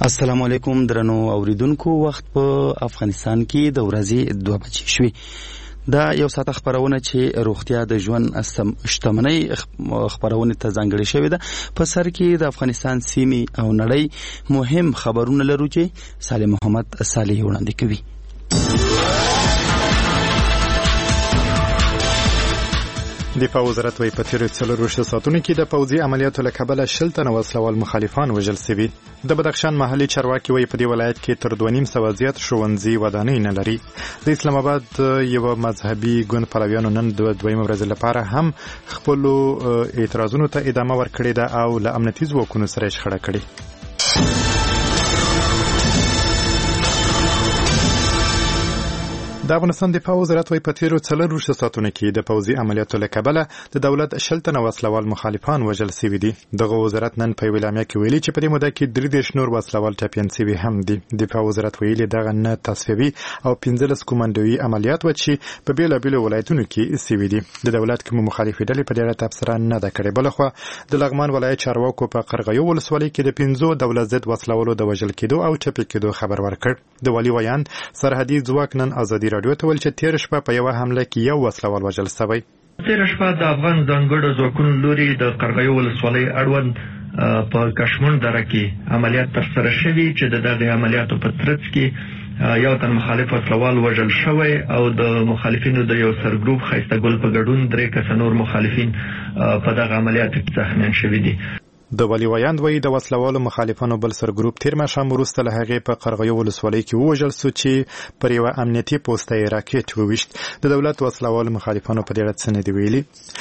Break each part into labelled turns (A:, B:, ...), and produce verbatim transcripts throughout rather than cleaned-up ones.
A: السلام علیکم درنو اوریدونکو، وخت په افغانستان کې د ورځې دوه بجې شوې. دا یو ساعت خبرونه چې روغتیا د ژوند شتمنۍ خبرونه ته ځانګړې شوې ده. په سر کې د افغانستان سیمې او نړۍ مهم خبرونه لرو چې صالح محمد صالح وړاندې کوي.
B: دفاع وزارت وايي په تیرو څلورویشتو ساعتونو کې د پوځي عملیاتو له کبله شل تنه وسلوال مخالفان وژل شوي. د بدخشان محلي چارواکي وايي په دې ولایت کې تر دوه نیم سوه زیات ښوونځي ودانۍ نه لري. د اسلام آباد یو مذهبي ګوند پلویانو نن د دویمه ورځ لپاره هم خپلو اعتراضونو ته ادامه ورکړې ده او له امنیتي ځواکونو سره یې شخړه کړې. د افغانستان دفاع وزارت وايي په تیرو څلورویشتو ساعتونو کې د پوځي عملیاتو له کبله د دولت شل تنه وسلوال مخالفان وژل شوي دي. دغه وزارت نن په یوه اعلامیه کې ویلي چې په دې موده کې درې دېرش نور وسلوال ټپیان شوي هم دي. دفاع وزارت ویلي دغه نه تصفیوي او پنځلس کومندوي عملیات و چې په بېلابېلو ولایتونو کې شوي دي. د دولت کوم مخالفې ډلې په دې اړه تبصره نه ده کړې. بلخوا د لغمان ولایت چارواکو په قرغیو ولسوالۍ کې د پنځو دولت ضد وسلوالو د وژل کېدو او ټپي کېدو خبر ورکړ. د والي ویاند سرحدي ځواک نن ازادي راډیو ته ویل چې تېره شپه په یوه حمله کې یو وسلوال وژل شوی.
C: تېره شپه د افغان ځانګړو ځواکونو لوري د قرغیو ولسوالۍ اړوند په کشمون دره کې عملیات ترسره شوي چې د دغه عملیاتو په ترڅ کې یو تن مخالف وسلوال وژل شوی او د مخالفینو د یو سرګروپ ښایسته ګل په ګډون درې کسه نور مخالفین په دغه عملیاتو کې زخمیان شوي دي.
B: د والي ویاند وایي د وسلوالو مخالفانو بل سرګروپ تېر ماښام وروسته له هغې په قرغیو ولسوالۍ کې ووژل سو چې پر یوه امنیتي پوسته یې راکټ وویشت. د دولت وسلوالو مخالفانو په دې اړه څه نه دي ویلي.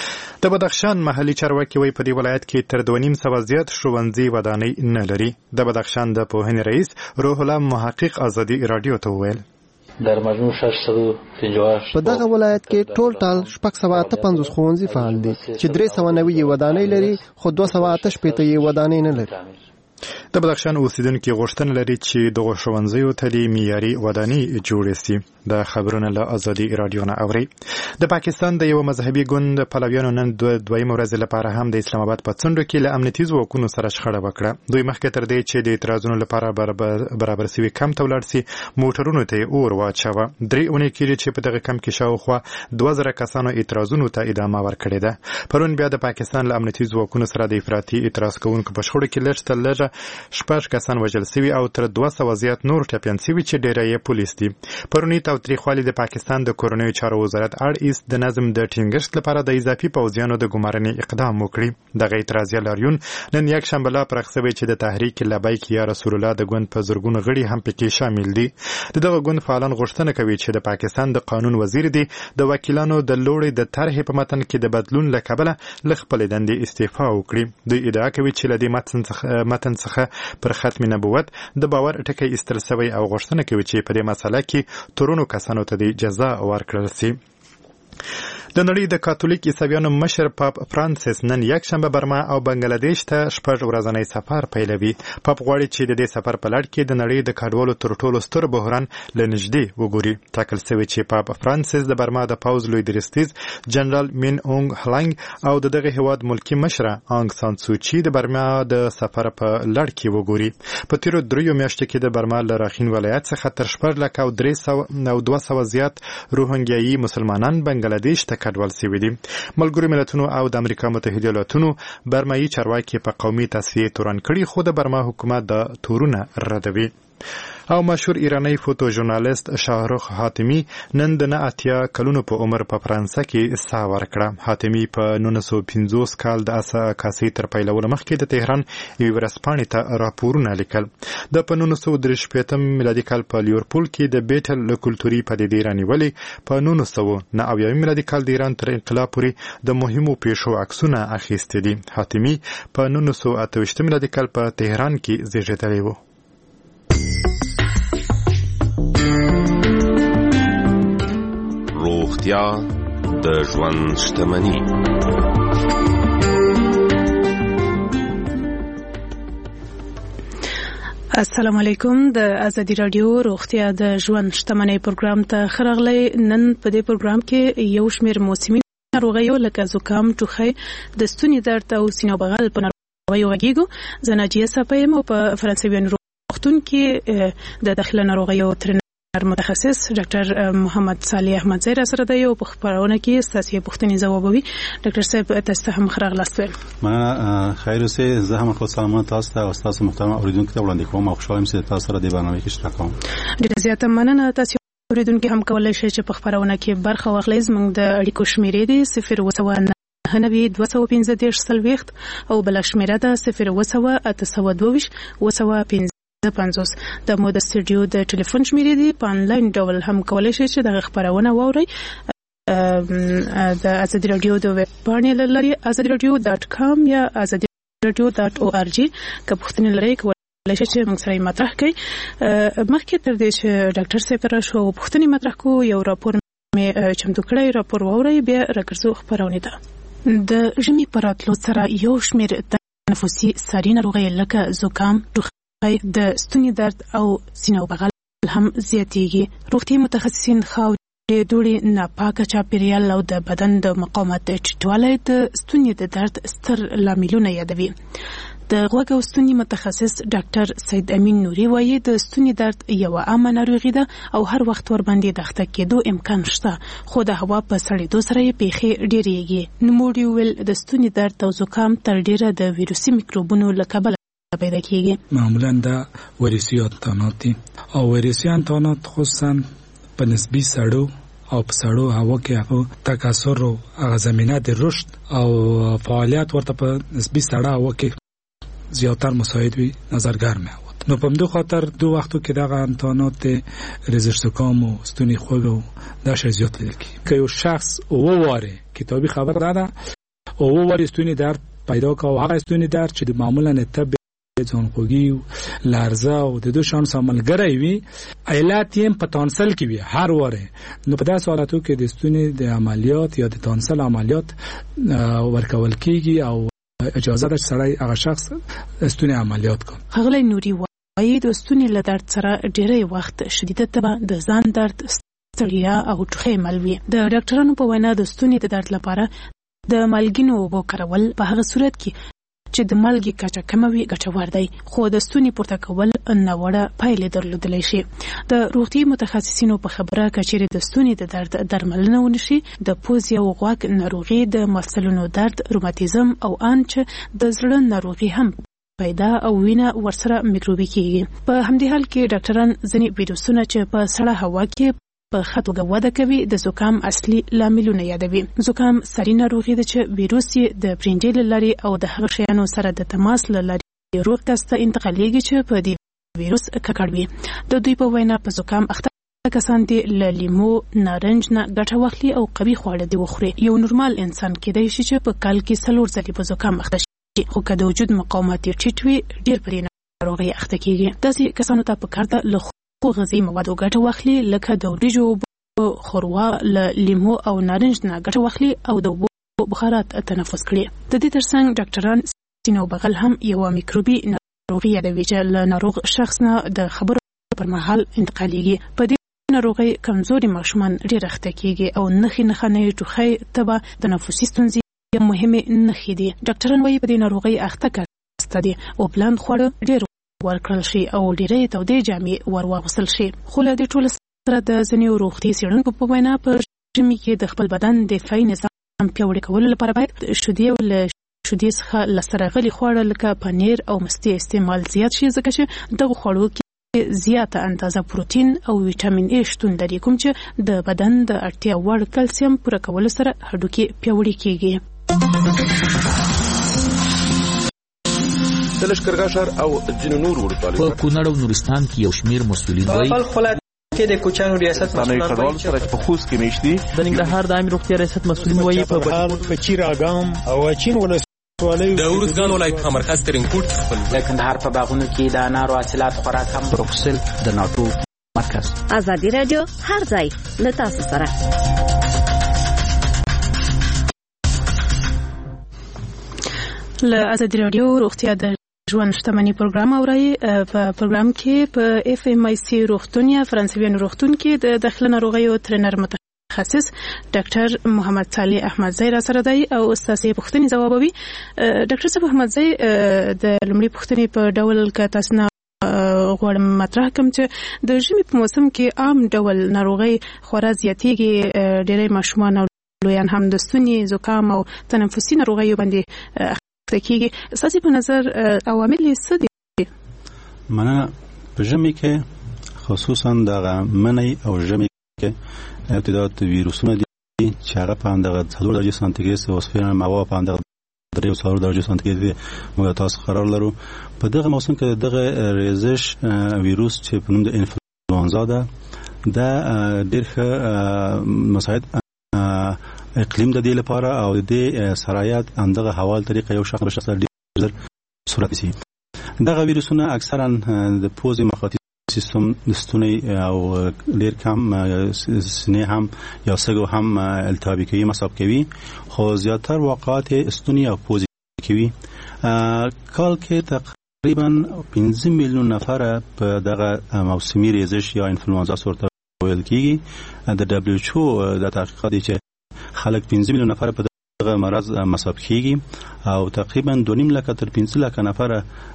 B: د بدخشان محلي چارواکي وایي په دې ولایت کې تر دوه نیم سوه زیات ښوونځي ودانۍ نه لري. د بدخشان د پوهنې رئیس روح الله محقق ازادي راډیو ته وویل
D: در مجموع شش سوه و پنځه ویشت
E: په دغه ولایت کې ټول ټال شپږ سوه اته پنځوس ښوونځي فعال دي چې درې سوه نوي یې ودانۍ لري خو دوه سوه اته شپېته یې ودانۍ نه لري.
B: د بدخشان اوسیدونکي غوښتنه لري چې دغو ښوونځیو ته د معیاري ودانۍ جوړې سي. د خبرونه له ازادي راډیو نه اوري. د پاکستان د یو مذهبي ګوند پلویانو نن د دویمه ورځ لپاره هم د اسلام آباد په څنډو کې له امنیتي ځواکونو سره شخړه وکړه. دوی مخکې تر دې چې د اعتراضونو لپاره برابر سوي کمپ ته ولاړ سي موټرونو ته یې اور واچوه. درې اونۍ کېږي چې په دغه کمپ کې شاوخوا دوه زره کسانو اعتراضونو ته ادامه ورکړې ده. پرون بیا د پاکستان له امنیتي ځواکونو سره د افراطي اعتراض کوونکو په شخړو کې لږ تر لږه شپږ کسان وژل سوي او تر دوه سوه زیات نور ټپیان سوي چې ډېری یې پولیس دي. پرونی تاوتریخوالي د پاکستان د کورنیو چارو وزارت اړ ایست د نظم د ټینګښت لپاره د اضافي پوځیانو د ګمارنې اقدام وکړي. دغه اعتراضیه لاریون نن یکشنبه لا پراخ شوی چې د تحریک لبیک یا رسول الله د ګوند په زرګونو غړي هم پکې شامل دي. د دغه ګوند فعالان غوښتنه کوي چې د پاکستان د قانون وزیر دی د وکیلانو د لوړې د طرحې په متن کې د بدلون له کبله له خپلې دندې استعفا وکړي. دوی ادعا کوي چې له دې متن څخه پر ختم نبوت د باور ټکی ایستل شوی او غوښتنه کوي چې په دې مسله کې تورونو کسانو ته د جزا ورکړل شي. د نړۍ د کاتولیک عیسویانو مشر پاپ فرانسیس نن یکشنبه برما او بنگلادیش ته شپږ ورځنی سفر پیلوي. پاپ غواړي چې د دې سفر په لړ کې د نړۍ د کډوالو تر ټولو ستر بحران له نږدې وګوري. ټاکل شوی چې پاپ فرانسیس د برما د پوځ لوی درستیز جنرال مین اونګ هلنګ او د دغه هیواد ملکی مشره آنګ سان سوچي د برما د سفر په لړ کې وګوري. په تیرو دریو میاشتو کې د برما له راخین ولایت څخه تر شپږ لکه او درې سوه او دوه سوه زیات روهنګیایي مسلمانان بنگلادیش ته کډوال شوي دي. ملګرو ملتونو او د امریکا متحده ایالاتونو برمایي چارواکي په قومي تصفیې تورن کړي خو د برما حکومت د تورونه ردوي. او مشهور ایرانی فوتو ژورنالیست شاهرخ حاتمی نن د نه اتیا کلونو په عمر په فرانسه کې سا ورکړه. حاتمی په نولس سوه پنځوس کال د اسا عکاسۍ تر پیلولو مخکې د تهران یوې ورځپاڼې ته راپورونه لیکل. د په نولس سوه درې شپېتم میلادي کال په لیورپول کې د بیټل له کلتوري پدیدې رانیولې. په نولس سوه نه اویایم میلادي کال د ایران تر انقلاب پورې د مهمو پیښو عکسونه اخیستي دي. حاتمی په نولس سوه اته ویشتم میلادي کال په تهران کې زیږېدلی و.
F: روغتیا د ژوند شتمني.
G: السلام علیکم. د ازادي رادیو روغتیا د ژوند شتمنۍ پروګرام ته ښه راغلی. نن په دې پروګرام کې یو شمېر موسمي ناروغیو لکه زکام، ټوخی، د ستوني درد او سینه بغل په ناروغیو غږیږو. زه ناجیه صافی یم او په فرانسوي روغتون کې د داخله ناروغیو ترنر متخصص ډاکټر محمد صالح احمدزی را سره دی او په خبرونه کې ستاسو پوښتنې ځوابوي. ډاکټر صاحب تاسو هم خراغلاست.
H: ما خیر اوسئ. زه هم خو سلامات تاسو ته او تاسو محترم اوریدونکو ته وړاندې کوم او خوشاله یم چې تاسو سره د برنامه کې شریک کوم. ډیره
G: زیاته مننه. تاسو اوریدونکو هم کولای شئ چې په خبرونه کې برخه واخلئ. زموږ د اړیکو شمیرې دي صفر وسوه نهه نوي دوه سوه پنځه دېرش څلوېښت او بله شمیره ده صفر وسوه اته سوه دوه ویشت اوه سوه پنځه پنځوس. د مو د سټوډیو د ټلیفون شمیرې دي. په انلاین ډول هم کولای شئ چې دغه خبرونه واورئ. د ازادي راډیو د ویب پاڼې له لارې ازادي راډیو ډاټ کام یا ازادي راډیو ډاټ او ار جی که پوښتنې لرئ کولای شئ چې موږ سره مطرح کړئ. مخکې تر دې چې ډاکټر صاحب راشو او پوښتنې مطرح کوو یو راپور مې چمتو کړی. راپور واورئ بیا راګرځو خبرونه ته. د ژمي په راتلو سره یو شمېر تنفسي ساري ناروغۍ لکه زکام، د ستوني درد او سینه او بغل هم زیاتېږي. روغتي متخصصین خاورې، دوړې، ناپاکه چاپیریال او د بدن د مقاومت ټیټوالی د ستوني د درد ستر لاملونه یادوي. د غوږ او ستوني متخصص ډاکټر سید امین نوري وایي د ستوني درد یوه عامه ناروغي ده او هر وخت ورباندې د اخته کېدو امکان شته، خو د هوا په سړېدو سره یې پیښې ډېرېږي. نوموړي وویل د ستوني درد او زکام تر ډېره د ویروسي میکروبونو له کبله پیدا کیږي.
I: معمولا دا ویروسي انتانات دي او ویروسي انتانات خصوصا په نسبی سړو او په سړو هوا کې هغه تکثر او هغه زمینه د رشد او فعالیت ورته په نسبی سړه هوا کې زیاتر مساعد وي نظرګر مې وت. نو په دې خاطر دوه وختو کې دغه انتانات ریزش زکام او ستوني خوږ او دا شی زیات لیدل کی. که یو شخص وواره کتابي خبر داده او وواره ستوني درد پیدا کا او هغه ستوني درد چې د معمولا طب ځانخوږي او لرزه او د دوه شان ساملګری وي علت یې په تانسل کې وي هر واره. نو په داسې حالاتو کې د ستوني د عملیات یا د تانسل عملیات ورکول کیږي او اجازه ده سړی هغه شخص ستوني عملیات کوي.
G: ښاغلی نوري وایي د ستوني له درد سره ډېری وخت شدیده تبه، د ځان درد، ستړیا او ټوخی مل وي. د ډاکټرانو په وینا د ستوني د درد لپاره د مالګینو اوبو کارول په هغه صورت کې چې د مالګې کچه کمه وي ګټور دی، خو د ستوني پورته کول ناوړه پایلې درلودلی شي. د روغتي متخصصینو په خبره که چیرې د ستوني د درد درملنه ونشي، د پوزې او غوږ ناروغي، د مفصلونو درد، روماتیزم او ان چې د زړه ناروغي هم پیدا او وینه ورسره میکروبي کیږي. په همدې حال کې ډاکټران ځینې ویروسونه چې په سړه هوا کې په ښه توګه وده کوي د زکام اصلي لاملونه یادوي. زکام ساري ناروغي ده چې ویروس یې د برینډې له لارې او د هغه شیانو سره د تماس له لارې روغ کس ته انتقالیږي چې په دې ویروس ککړ وي. د دوی په وینا په زکام اخته کسان دي له لیمو، نارنج نه ګټه واخلي او قوي خواړه دي وخوري. یو نورمال انسان کېدای شي چې په کال کې څلور ځلې په زکام اخته شي، خو که د وجود مقاومت یې ټیټ وي ډېر پرې ناروغۍ اخته کېږي. داسې کسانو ته پکار ده له خو غذایي موادو ګټه واخلي لکه د وریجو اوبه، ښوروا، له لیمو او نارنج نه ګټه واخلي او د اوبو بخارات تنفس کړي. د دې ترڅنګ ډاکټران سینه او بغل هم یوه میکروبي ناروغي یادوي چې له ناروغ شخص نه د خبرو پر مهال انتقالیږي. په دې ناروغۍ کمزوري ماشومان ډېر اخته کېږي او نښې نښانې ټوخی، تبه، تنفسي ستونزې مهمې نښې دي. ډاکټران وایي په دې ناروغۍ اخته کس ته دي او بلند خواړه ډېر ورکړل شي او ډېرې تودې جامې ور واغوستل شي. خو له دې ټولو سره د ځینې روغتي څېړونکو په وینا په ژمي کې د خپل بدن دفاعي نظام پیاوړي کولو لپاره باید شیدې او له شیدې څخه له سره غلي خواړه لکه پنیر او مستې استعمال زیات شي، ځکه چې دغه خوړو کې زیاته اندازه پروتین او ویټامین ای شتون لري، کوم چې د بدن د اړتیا وړ کلسیم پوره کولو سره هډوکي پیاوړي کیږي.
F: د لښکرګاه ښار او ځینو نورو ولسوالیو
J: په کونړ او نورستان کې یو شمېر مسؤلین وایي
K: کې د کوچانو ریاست مسؤلین
F: وایي چې په خوست کې میشتي
K: د ننګرهار د عامه روغتیا ریاست مسؤلین وایي په
L: په چیراګام او چین ولسوالیو
M: د ارزګان ولایت په مرکز ترینکوټ خپل
N: د کندهار په باغونو کې د انارو حاصلات خورا کم.
J: بروکسل د ناټو مرکز.
O: ازادي رادیو هر ځای له تاسو سره.
G: له ازادي رادیو روغتیا د ژوند شتمنۍ پروګرام اورئ. په پروګرام کې په اف ام آی سی روغتون یا فرانسویانو روغتون کې د داخله ناروغیو ترنر متخصص ډاکټر محمد صالح احمدزی را سره دی او ستاسو پوښتنې ځوابوي. ډاکټر صاحب احمدزی د لومړي پوښتنې په ډول که تاسو نه غواړم مطرح کوم چې د ژمي په موسم کې عام ډول ناروغي خورا زیاتېږي، ډېری ماشومان او لویان هم د ستوني، زکام او تنفسي ناروغیو باندې اخته کېږي. ستاسو په نظر عوامل څه دي؟
H: مننه. په ژمي کې خصوصا دغه منی او ژمي کې ارتداد ویروسونه دي چې هغه په اندازه څلور درجه سانتیګریډ سوسفیر موا په اندازه درې او څلور درجه سانتیګریډ موږ تاسو قرار لرو. په دغه موسم کې دغه ریزش ویروس چې په نوم د انفلوئنزا ده دا ډېر ښه مساعد اقلیم د دې لپاره او د دې سرایت اندغه حوال طریقه یو شخص به شخص ډېر صورت شي. دغه ویروسونه اکثرا د پوزې مخاطي سیستم د ستوني او ډېر کم سینې هم یا سږو هم التهابي کوي، مصاب کوي، خو زیاتر واقعات ستوني او پوزې کوي. کال کې تقریبا پنځه میلیون نفر په دغه موسمي ریزش یا انفلوئنزا ورته ویل کېږي. د دبلیو ایچ او د تحقیقات دي چې خلک پنځه میلیون نفر په دغه مرض مصاب کېږي او تقریبا دوه نیم لکه تر پنځه لکه نفر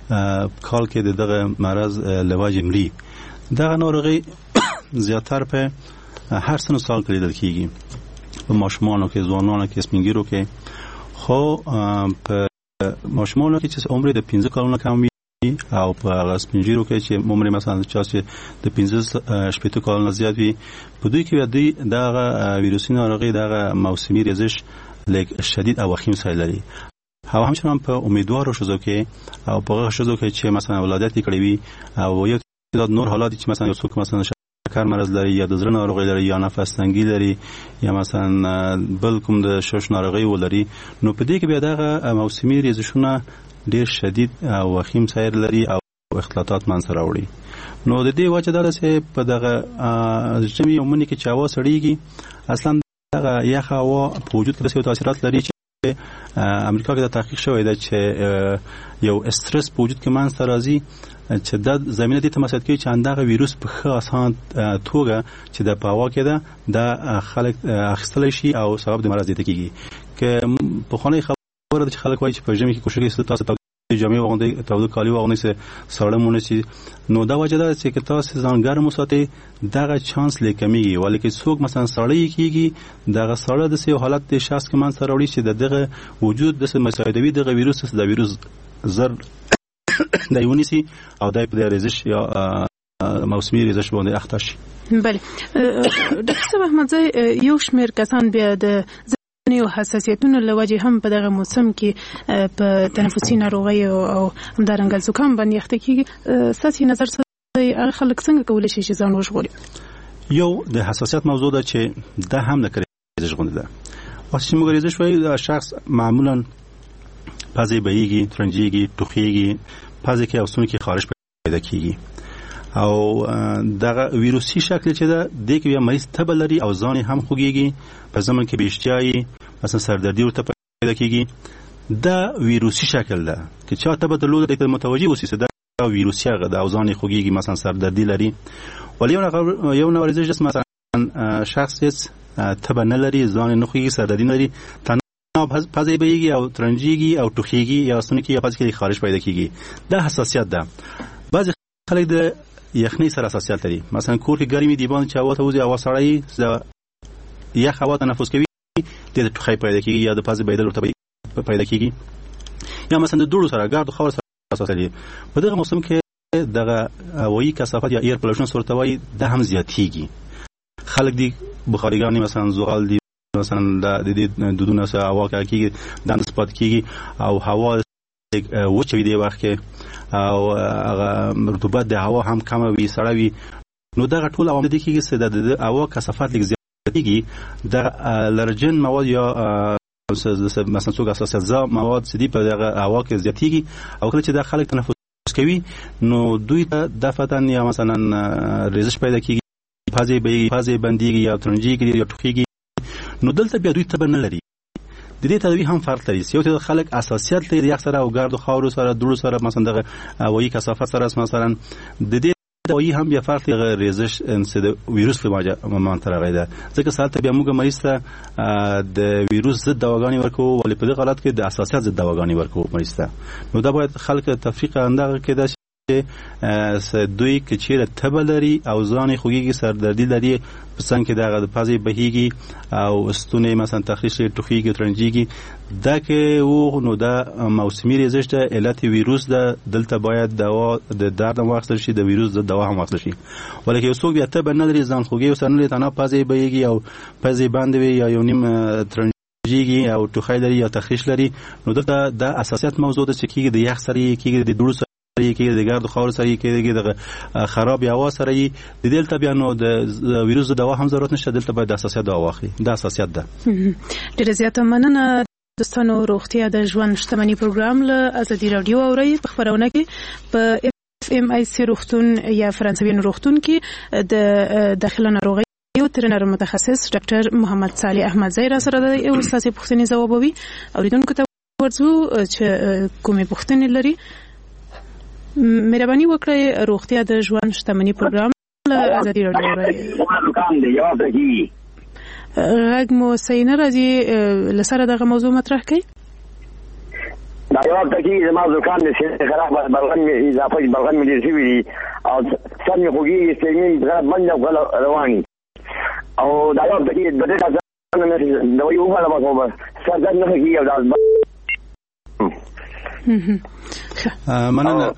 H: کال کې دغه مرض له وجې مري. دغه ناروغي زیاتر په هر سن سال کې لیدل کېږي، په ماشومانو کې، ځوانانو کې، سپینګیرو کې. خو په ماشومانو کې چې عمر د پنځه کلونو کم وي او په سپینګیرو کې چې عمر مثلا چې د پنځه شپږ کلونو زیات وي، په دوی کې دوی دغه ویروسي ناروغي دغه موسمي ریزش لیک شدید او وخیم سایل لري. او همچنان په امیدوارو شوزو کې او په هغه شوزو کې چې مثلا ولادت کړي وي او یو تعداد نور حالات چې مثلا یو څوک مثلا شکر مرض لري یا د زړه ناروغي لري یا نفس تنګي لري یا مثلا بل کوم د شش ناروغي ولري، نو په دې کې بیا دغه موسمي ریزشونه ډیر شدید او وخیم سیر لري او اختلاطات منځ راوړي. نو د دې وجه دا ده چې په دغه ژمي او مني کې چې هوا سړیږي، اصلا دغه یخ هوا په وجود کې داسې تاثیرات لري چې امریکا کې دا تحقیق شوی دی چې یو استرس په وجود کې منځ راځي چې د زمینه دې ته مساعد کوي چې اندغه ویروس په ښه اسان توګه چې د په هوا کې ده د خلک اخیستلی شي او سبب د مرض زیاته کېږي. که پخوانۍ خبره ده چې خلک وایي چې په ژمي کې کوشش کوي تاسو جامې واغوندئ، تاوده کالي واغوندئ چې ساړه مو نه شي، نو دا وجه ده چې که تاسو ځان ګرم وساتئ دغه چانس لږ کمیږي. ولې که څوک مثلا ساړه کېږي، دغه ساړه داسې یو حالت د شخص کې منځته راوړي چې د دغه وجود داسې مساعدوي دغه ویروس د ویروس زر د ونیسي او د ریزش یا موسمي ریزش باندې اخته شي.
G: بله ډاکټر صاحب احمدزی، یو شمېر کسان بیا د او حساسیتونو لوجه هم په دغه موسم کې په تنفسي ناروغي او همدارنګه زکام باندې اخته کېږي. ستاسو نظر څه دی؟ هغه خلک څنګه کولی شي چې ځان وژغوري؟
H: یو د حساسیت موضوع ده چې دا هم د ریزش غوندې ده. واسه چې موږ ریزش وایو، شخص معمولا پزې بهیږي، ترنجیږي، ټوخیږي، پزې کې او ستوني کې خارش پیدا کېږي او دغه ویروسي شکل چې ده د کې بیا مریض تبه لري او ځان هم خوږیږي، په زمن کې بیشتیایي مثلا سردردي ورته پیدا کېږي. دا ویروسي شکل ده که چا تبه درلوده د متوجه اوسي چې دا ویروسي هغه ده او ځان خوږیږي، مثلا سردردي لري. ولی یو یو نوع ریزش جسم مثلا شخص هیڅ تبه نه لري، ځان نه خوږیږي، سردردي نه لري، تنها پزې بهیږي او ترنجیږي او ټوخیږي یا ستوني کې یا پزې کې خارش پیدا کېږي. دا حساسیت ده. بعضې خلک د یخنۍ سره حساسیت لري، مثلا کور کې ګرمي دی باندې چې هوا ته وځي، هوا سړی د یخ هوا تنفس کوي، د ټوخی پیدا کېږي یا د پزې بهېدل ورته پیدا کېږي، یا مثلا د دوړو سره ګرد او خاورو سره حساسیت لري. په دغه موسم کې دغه هوایي کثافت یا ایر پولوشن ورته وایي دا هم زیاتېږي. خلک دي بخاريګانې مثلا زغال دي مثلا د دې دودونه سره هوا کېږي، دند سپات کېږي او هوا وچوي دی وخت کې او هغه رطوبت د هوا هم کم وي، سړه وي، نو دغه ټول عوامل دي کېږي چې د هوا کثافت لږ زیاتېږي. د الرجن مواد یا مثلا څوک اساسي مواد چې دي په دغه هوا کې زیاتېږي او کله چې د خلک تنفس کوي نو دوی ته دفتن یا مثلا ریزش پیدا کېږي، پزې به پزې بندېږي یا ترنجیږي یا ټوخیږي. نو دلته بیا دوی تبه نه لري. د دې تدوی هم فرق لري. یو ته خلک اساسیت لري، یخ سره او ګرد او خاورو سره، دوړو سره، مثلا دغه هوایي کثافت سره، مثلا د دې هوایي هم بیا فرق لري. ریزش انس د ویروس په مانتره غیده ځکه سالته بیا موږ مریض ته د ویروس ضد دواګانې ورکو، ولې په دې حالت کې د اساسیت ضد دواګانې ورکو مریض ته. نو دا باید خلک تفریق اندغه کې د دوی کچیره تبه لري او ځان خوږیږي سردردي لري په څنګ کې دغه د پازي بهيږي او ستونې مثلا تخریش لري ټوخیږي ترنجيږي دا کې و نو دا موسمي ريزش ده علت ویروس ده دلته باید دوا د درد واخیستل شي د ویروس د دوا هم واخیستل شي ولکه یو څوک بیا تبه نه لري ځان خوږي او سر نه لري تنه پازي بهيږي او پازي باندې یا یو نیم ترنجيږي او ټوخی لري یا تخریش لري نو دلته د اساسیت موضوع ده چې کیږي د یخ سره کیږي د دوړو کې د ګرد خاور سره کې د خراب هوا سره د دلته بیا نو د ویروس د دوا هم ضرورت نشته دلته باید د اساسیت دوا واخلي د اساسیت ده
G: ډیره زیاته مننه دوستانو روغتیا د ژوند شتمنۍ پروګرام له ازادي رادیو اوري په خبرونه کې په اف ام آی سی روغتون یا فرانسوي روغتون کې د داخله ناروغي یو ترنر متخصص ډاکټر محمد صالح احمد زیرا سره د یو اساسي پوښتنې ځوابوي اوریدونکو ته ورځو چې کومې پوښتنې لري مهرباني وکړئ روغتیا د ژوند شتمنۍ پروګرام له ازادي رادیو اوري غږ مو صحیح نه راځي لسره دغه موضوع مطرح کړئ
P: دا یو تکي زما ځکان چې خراب بلغم اضافه بلغم ملي شي او څنګه خوږي استعمال غلط باندې رواني او دا یو تکي د دې ځان نه دا یو ولا ما څنګه نه کیږي او دا
H: مننه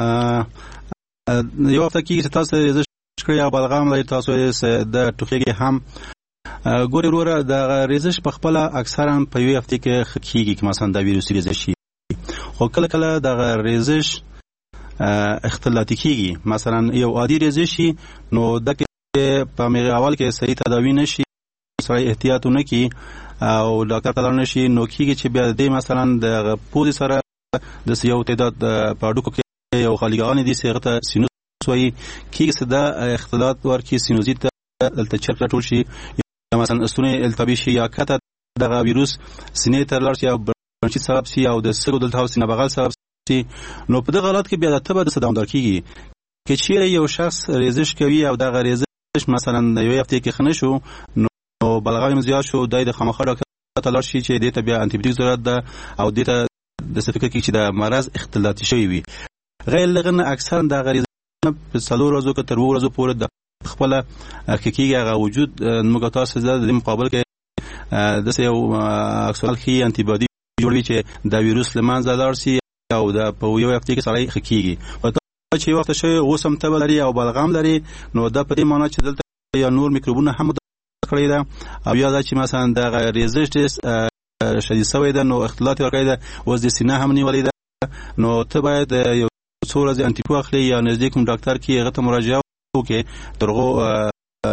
H: یو وخت کې تاسو ريزش کړی او بلغم لري تاسو د ټوخیږي هم ګوري وروره د ريزش په خپل اکثرا په یو هفته کې خکېږي مثلا د ویروس ريزش خو کله کله د ريزش اختلاطي کیږي مثلا یو عادي ريزش نو د په میغه اول کې صحیح تداوی نشي سره احتیاط نه کی او ډاکټر ته لاړ نشي نو کیږي چې بیا د مثلا د پوزي سره د سیو تعداد په اډوکو کې یو خلیګان دي صيغه ته سینوس وایي کیږي صدا اختلاط ورکی سینوزیت دلته چرته ټول شي مثلا استونه التبی شي یا کته د ویروس سینې ته لاړ شي او برنچیت سبب شي او د سګو دلته سینه بغل سبب شي نو په دغه حالت کې بیا د تبه د صدام دار کیږي کې چیرې یو شخص ريزش کوي او د ريزش مثلا یو هفته کې خنه شو نو بلغم زیات شو د خامخا ډاکټر ته لاړ شي چې د ته بیا انټي بیوټیک ضرورت ده او د ته د فکر کې چې د مرض اختلاطي شوی وي غیر لغنه اکثر د غریزه په څلور ورځو کې تر وو ورځو پورې د خپل حقيقي هغه وجود موږ تاسو د مقابل کې د یو اکسوال خي انټي بادي جوړوي چې د ویروس لمانځه لاړ شي او د په یو وخت کې سړی حقيقي او چې وخت شوی اوسم ته لري او بلغم لري نو د په دې معنی چې دلته یا نور میکروبونه هم کړی ده او یا دا چې مثلا د ريزشټس شدید سوی ده نو اختلاط ورکړی ده اوس د سینه هم نیولې ده نو ته باید یو څو ورځې انټي بو اخلي یا نزدیک کوم ډاکټر کې هغه ته مراجعه وکړي ترغه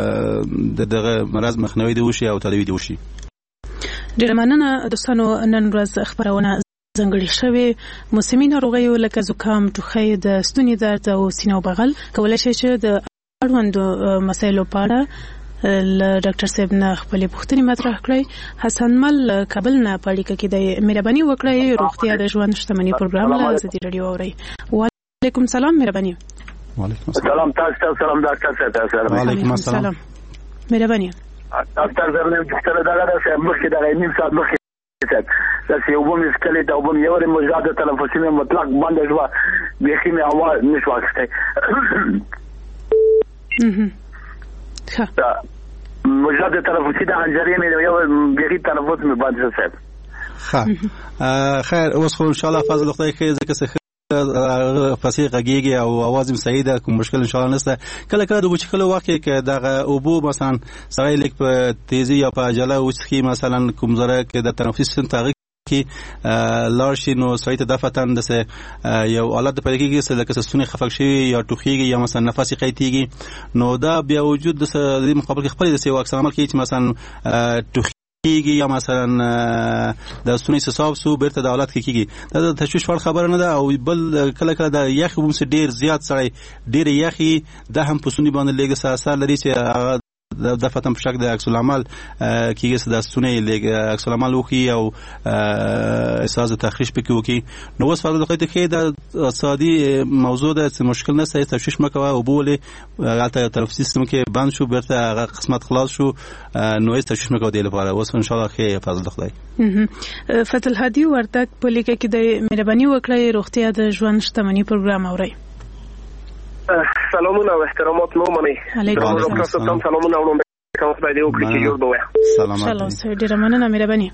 H: دغه مرض مخنیوي دی وشي او تداوی دی وشي.
G: ډېر مننه دوستانو نن ورځ خبرونه ځنګړې شوې موسمي ناروغیو لکه زکام ټوخی د ستوني درد او سینه بغل کولای شي چې د اړوندو مسایلو په اړه ل ډاکټر صاحب نه خپل پوښتنې مطرح کړې. حسن مل کابل نه پالیکه کې د مهرباني وکړئ روغتیا د ژوند شتمنۍ پروګرام له ازادي رادیو اوري. وعلیکم سلام مهرباني.
P: وعلیکم السلام تاسو سلام ډاکټر صاحب.
G: وعلیکم السلام مهرباني.
P: ډاکټر صاحب نن څه دا راځي مخکې دا نیم ساعت مخکې چې یو بم اسکلې دا بم یو رې مجاهد تنفسي مطلق باندې جوا بيخي مې اواز نشو اخته.
G: اها
P: ښه مجاهد تنفسي دا انجري مې یو بيخي تنفس مې باندې صاحب.
H: ښه خیر اوس خو ان شاء الله فضل خدای خیر ځکه فصیح غږیږي او आवाज هم صحیح ده کوم مشکل ان شاء الله نشته. کله کله د وچکلو وخت کې دغه اوبو مثلا سړی لیک په تیزی یا په عجله وڅخي مثلا کوم زره کې د تنفس سیستم تغییر کی لارشي نو سړی ته دفتن د یو حالت د پیدا کېږي چې لکه ستونی خفق شي یا ټوخیږي یا مثلا نفس قیتیږي نو دا بیا وجود د مقابل کې خپل د سیو اکثر عمل کوي چې مثلا ټوخی یا مثلا د ستوني حساب سو بیرته د حالت کې کیږي دا د تشویش وړ خبره نه ده او بل کله کله د یخ وبم سره ډیر زیات سړی ډیر یخي د هم پسونی باندې لګي اثر لري چې د فتن په شک د عکس العمل کیږي د ستوني لګي عکس العمل وکي او احساس تخریش پکې وکي نو اوس فرض لقیت کې د سادي موضوع د مشکل نه سي تشویش مکوه او بوله غلطه طرف سیستم کې بند شو بیرته قسمت خلاص شو نو هیڅ تشویش مکوه دی لپاره اوس ان شاء الله خیر فضل خدای.
G: فتل هادي ورتک په لیکه کې د مهرباني وکړئ روغتیا د ژوند شتمنۍ پروګرام اوري.
Q: سلامونه او احترامات نو منی ډاکټر صاحب سلامونه او کوم خدای دې وکړي چې جوړ دوه
G: سلامات الله سره ډیر مننه مهرباني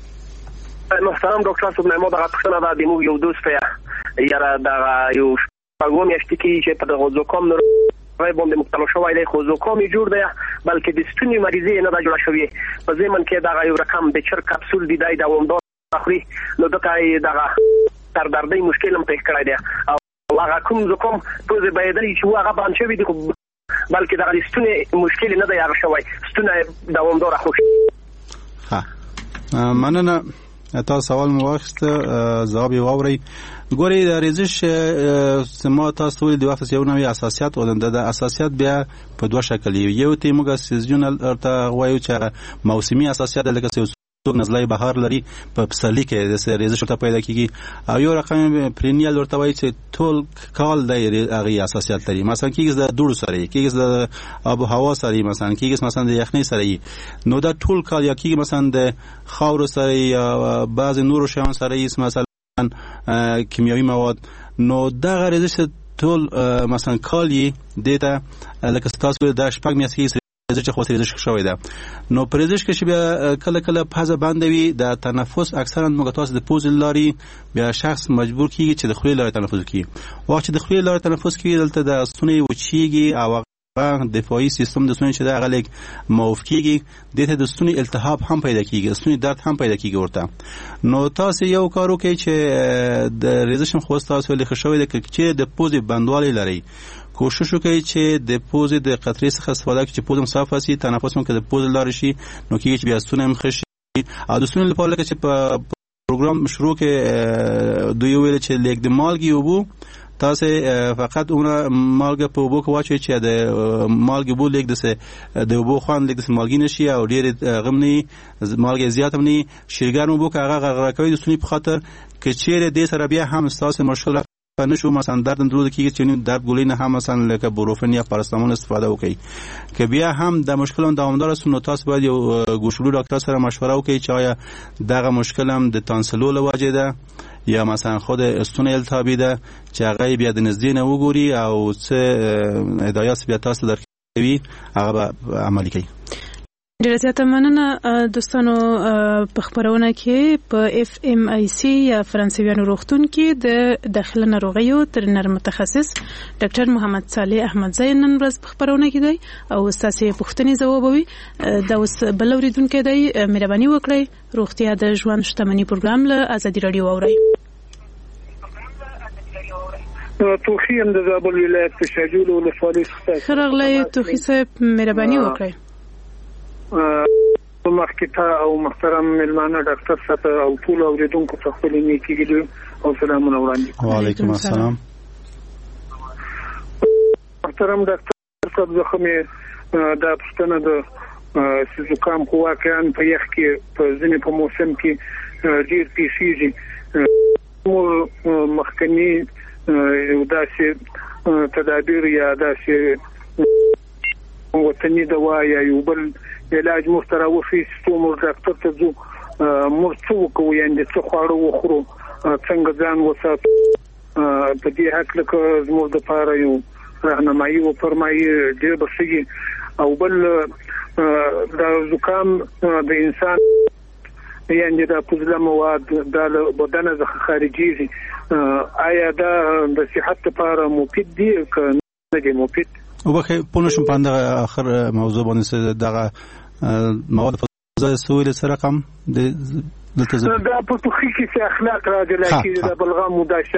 Q: محترم ډاکټر صاحب نو دا پښتنه دا د مو یو دوست یا دا یو هغه میاشتې کې چې په دغه زکام نه راي باندې مختلف شوی دی خو زکام جوړ دی بلکې د ستوني مریضي نه دا جوړ شوی په ځمن کې دا یو رقم د چر کپسول دی دای دوامدار اخري نو دا کای دا تر دردي مشکل هم پیښ کړی دی او هغه کوم زکام په دې بيدلی چې هغه باندې شوی دی بلکې دا د ستوني مشکل نه دی هغه شوی ستونه دوامدار خوش
H: ها مننه تاسو سوال مو واخیست جواب یې واورئ ګوري د ریزش سما تاسو د وخت یو نوې اساسیات ولنده د اساسیات بیا په دوه شکل یو ته موږ سیزونل ارته وایو چې موسمي اساسیات لکه څه نزلای بهار لري په پسرلي کې د ریزش ته پیدا کیږي او یو رقم پرینیال ورته وایي چې ټول کال د هغه اساسیات لري مثلا کیږي د دوړو سره کیږي د آب و هوا سره مثلا کیږي مثلا د یخنۍ سره نو دا ټول کال یا کیږي مثلا د خاور سره یا بعض نور شیان سره مثلا کیمیاوي مواد نو دا غریزش ټول مثلا کالی دیتا لکه تاسو د شپږ میاشتې چې خو سره ځش شوی ده نو پرېزش کې چې بیا کله کله پزه باندې د تنفس اکثرا موږ تاسو د پوز لاري بیا شخص مجبور کیږي چې د خولې لاري تنفس کوي وخت چې د خولې لاري تنفس کوي دلته د ستوني وچیږي او دفاعي سیستم د ستوني چې د غلیک موف کیږي دته د ستوني التهاب هم پیدا کیږي ستوني درد هم پیدا کیږي ورته نو تاسو یو کارو کوي چې د ریزش خو تاسو لې خښوي د چې د پوز بندوالي لري کوشش وکړئ چې د پوز د قطرې څخه استفاده کړئ چې پوز صاف وي تنفس مو کې د پوز لارې شي نو کېږي چې بیا ستونی هم ښه شي او د ستوني لپاره لکه چې په پروګرام شروع کې دوی ویل چې لیک د مالګې اوبو تاسو فقط اون مالګه په اوبو کې واچوي چې د مالګې بو لیک د د اوبو خوان لیک د مالګې نشي او ډېر غمني مالګه زیات هم نه شیرګر مو بو کې هغه غرغره کوي د ستوني په خاطر کې چیرې د سره بیا هم تاسو مشکل نشو مثلا درد اندرو کیږي چې درد ګولې نه هم مثلا لکه بروفن یا پاراسټامول استفاده وکړي که بیا هم د مشکل دوامدار است نو تاسو باید یو ګوشلو ډاکټر سره مشوره وکړئ چې آیا دغه مشکل هم د تانسلول وجه ده یا مثلا خود استون التهابی ده چې هغه بیا د نږدې نه وګوري او څه هدایت بیا تاسو درکوي هغه عملي کوي
G: ډیره زیاته مننه دوستانو په خبرونه کې په اف ام آی سی یا فرانسویانو روغتون کې د داخله ناروغیو ترنر متخصص ډاکټر محمد صالح احمدزی نن ورځ په خبرونه کې دی او تاسو پوښتنې ځوابوي دا اوس بل اوریدونکو دی مهرباني وکړئ روغتیا د ژوند شتمنۍ پروګرام له ازادي رادیو اورئ
R: توخی هم د زابل ولایت په شجول ولسوالۍ څخه
G: خرغلی توخی صاحب مهرباني وکړئ
R: مخکې او محترم ملمانه ډاکټر صاحب او ټول اوریدونکو ته خپل نیکی ګلو او سلامونه وړاندې
H: وعلیکم السلام
R: محترم ډاکټر صاحب زه خو دا پښتنه د زکام خو واقعا په یخ کې په ځینې په موسم کې ډیر پیښیږي مو مخکنی داسې تدابیر یا داسې وطني دوا یا یو بل علاج مستراو فی ستومر ډاکټر ته ځو مرڅو کوو یعنی څه خواړه وخورو څنګه ځان وساتو په دې حق لکه زموږ د پاره یو راهنمایي او فرمایي ډېر بسیږي او بل د زکام د انسان یعنی د پوزله مواد د بدن څخه خارجيږي آیا دا د صحت لپاره مفید دی که نه دی مفید
H: وبخې پونشم پاندغه اخر موضوع باندې دغه مواد فضا سویل سره رقم د دلته
R: دا په توخی کې اخلاق راځي لکه د بلغام مداشه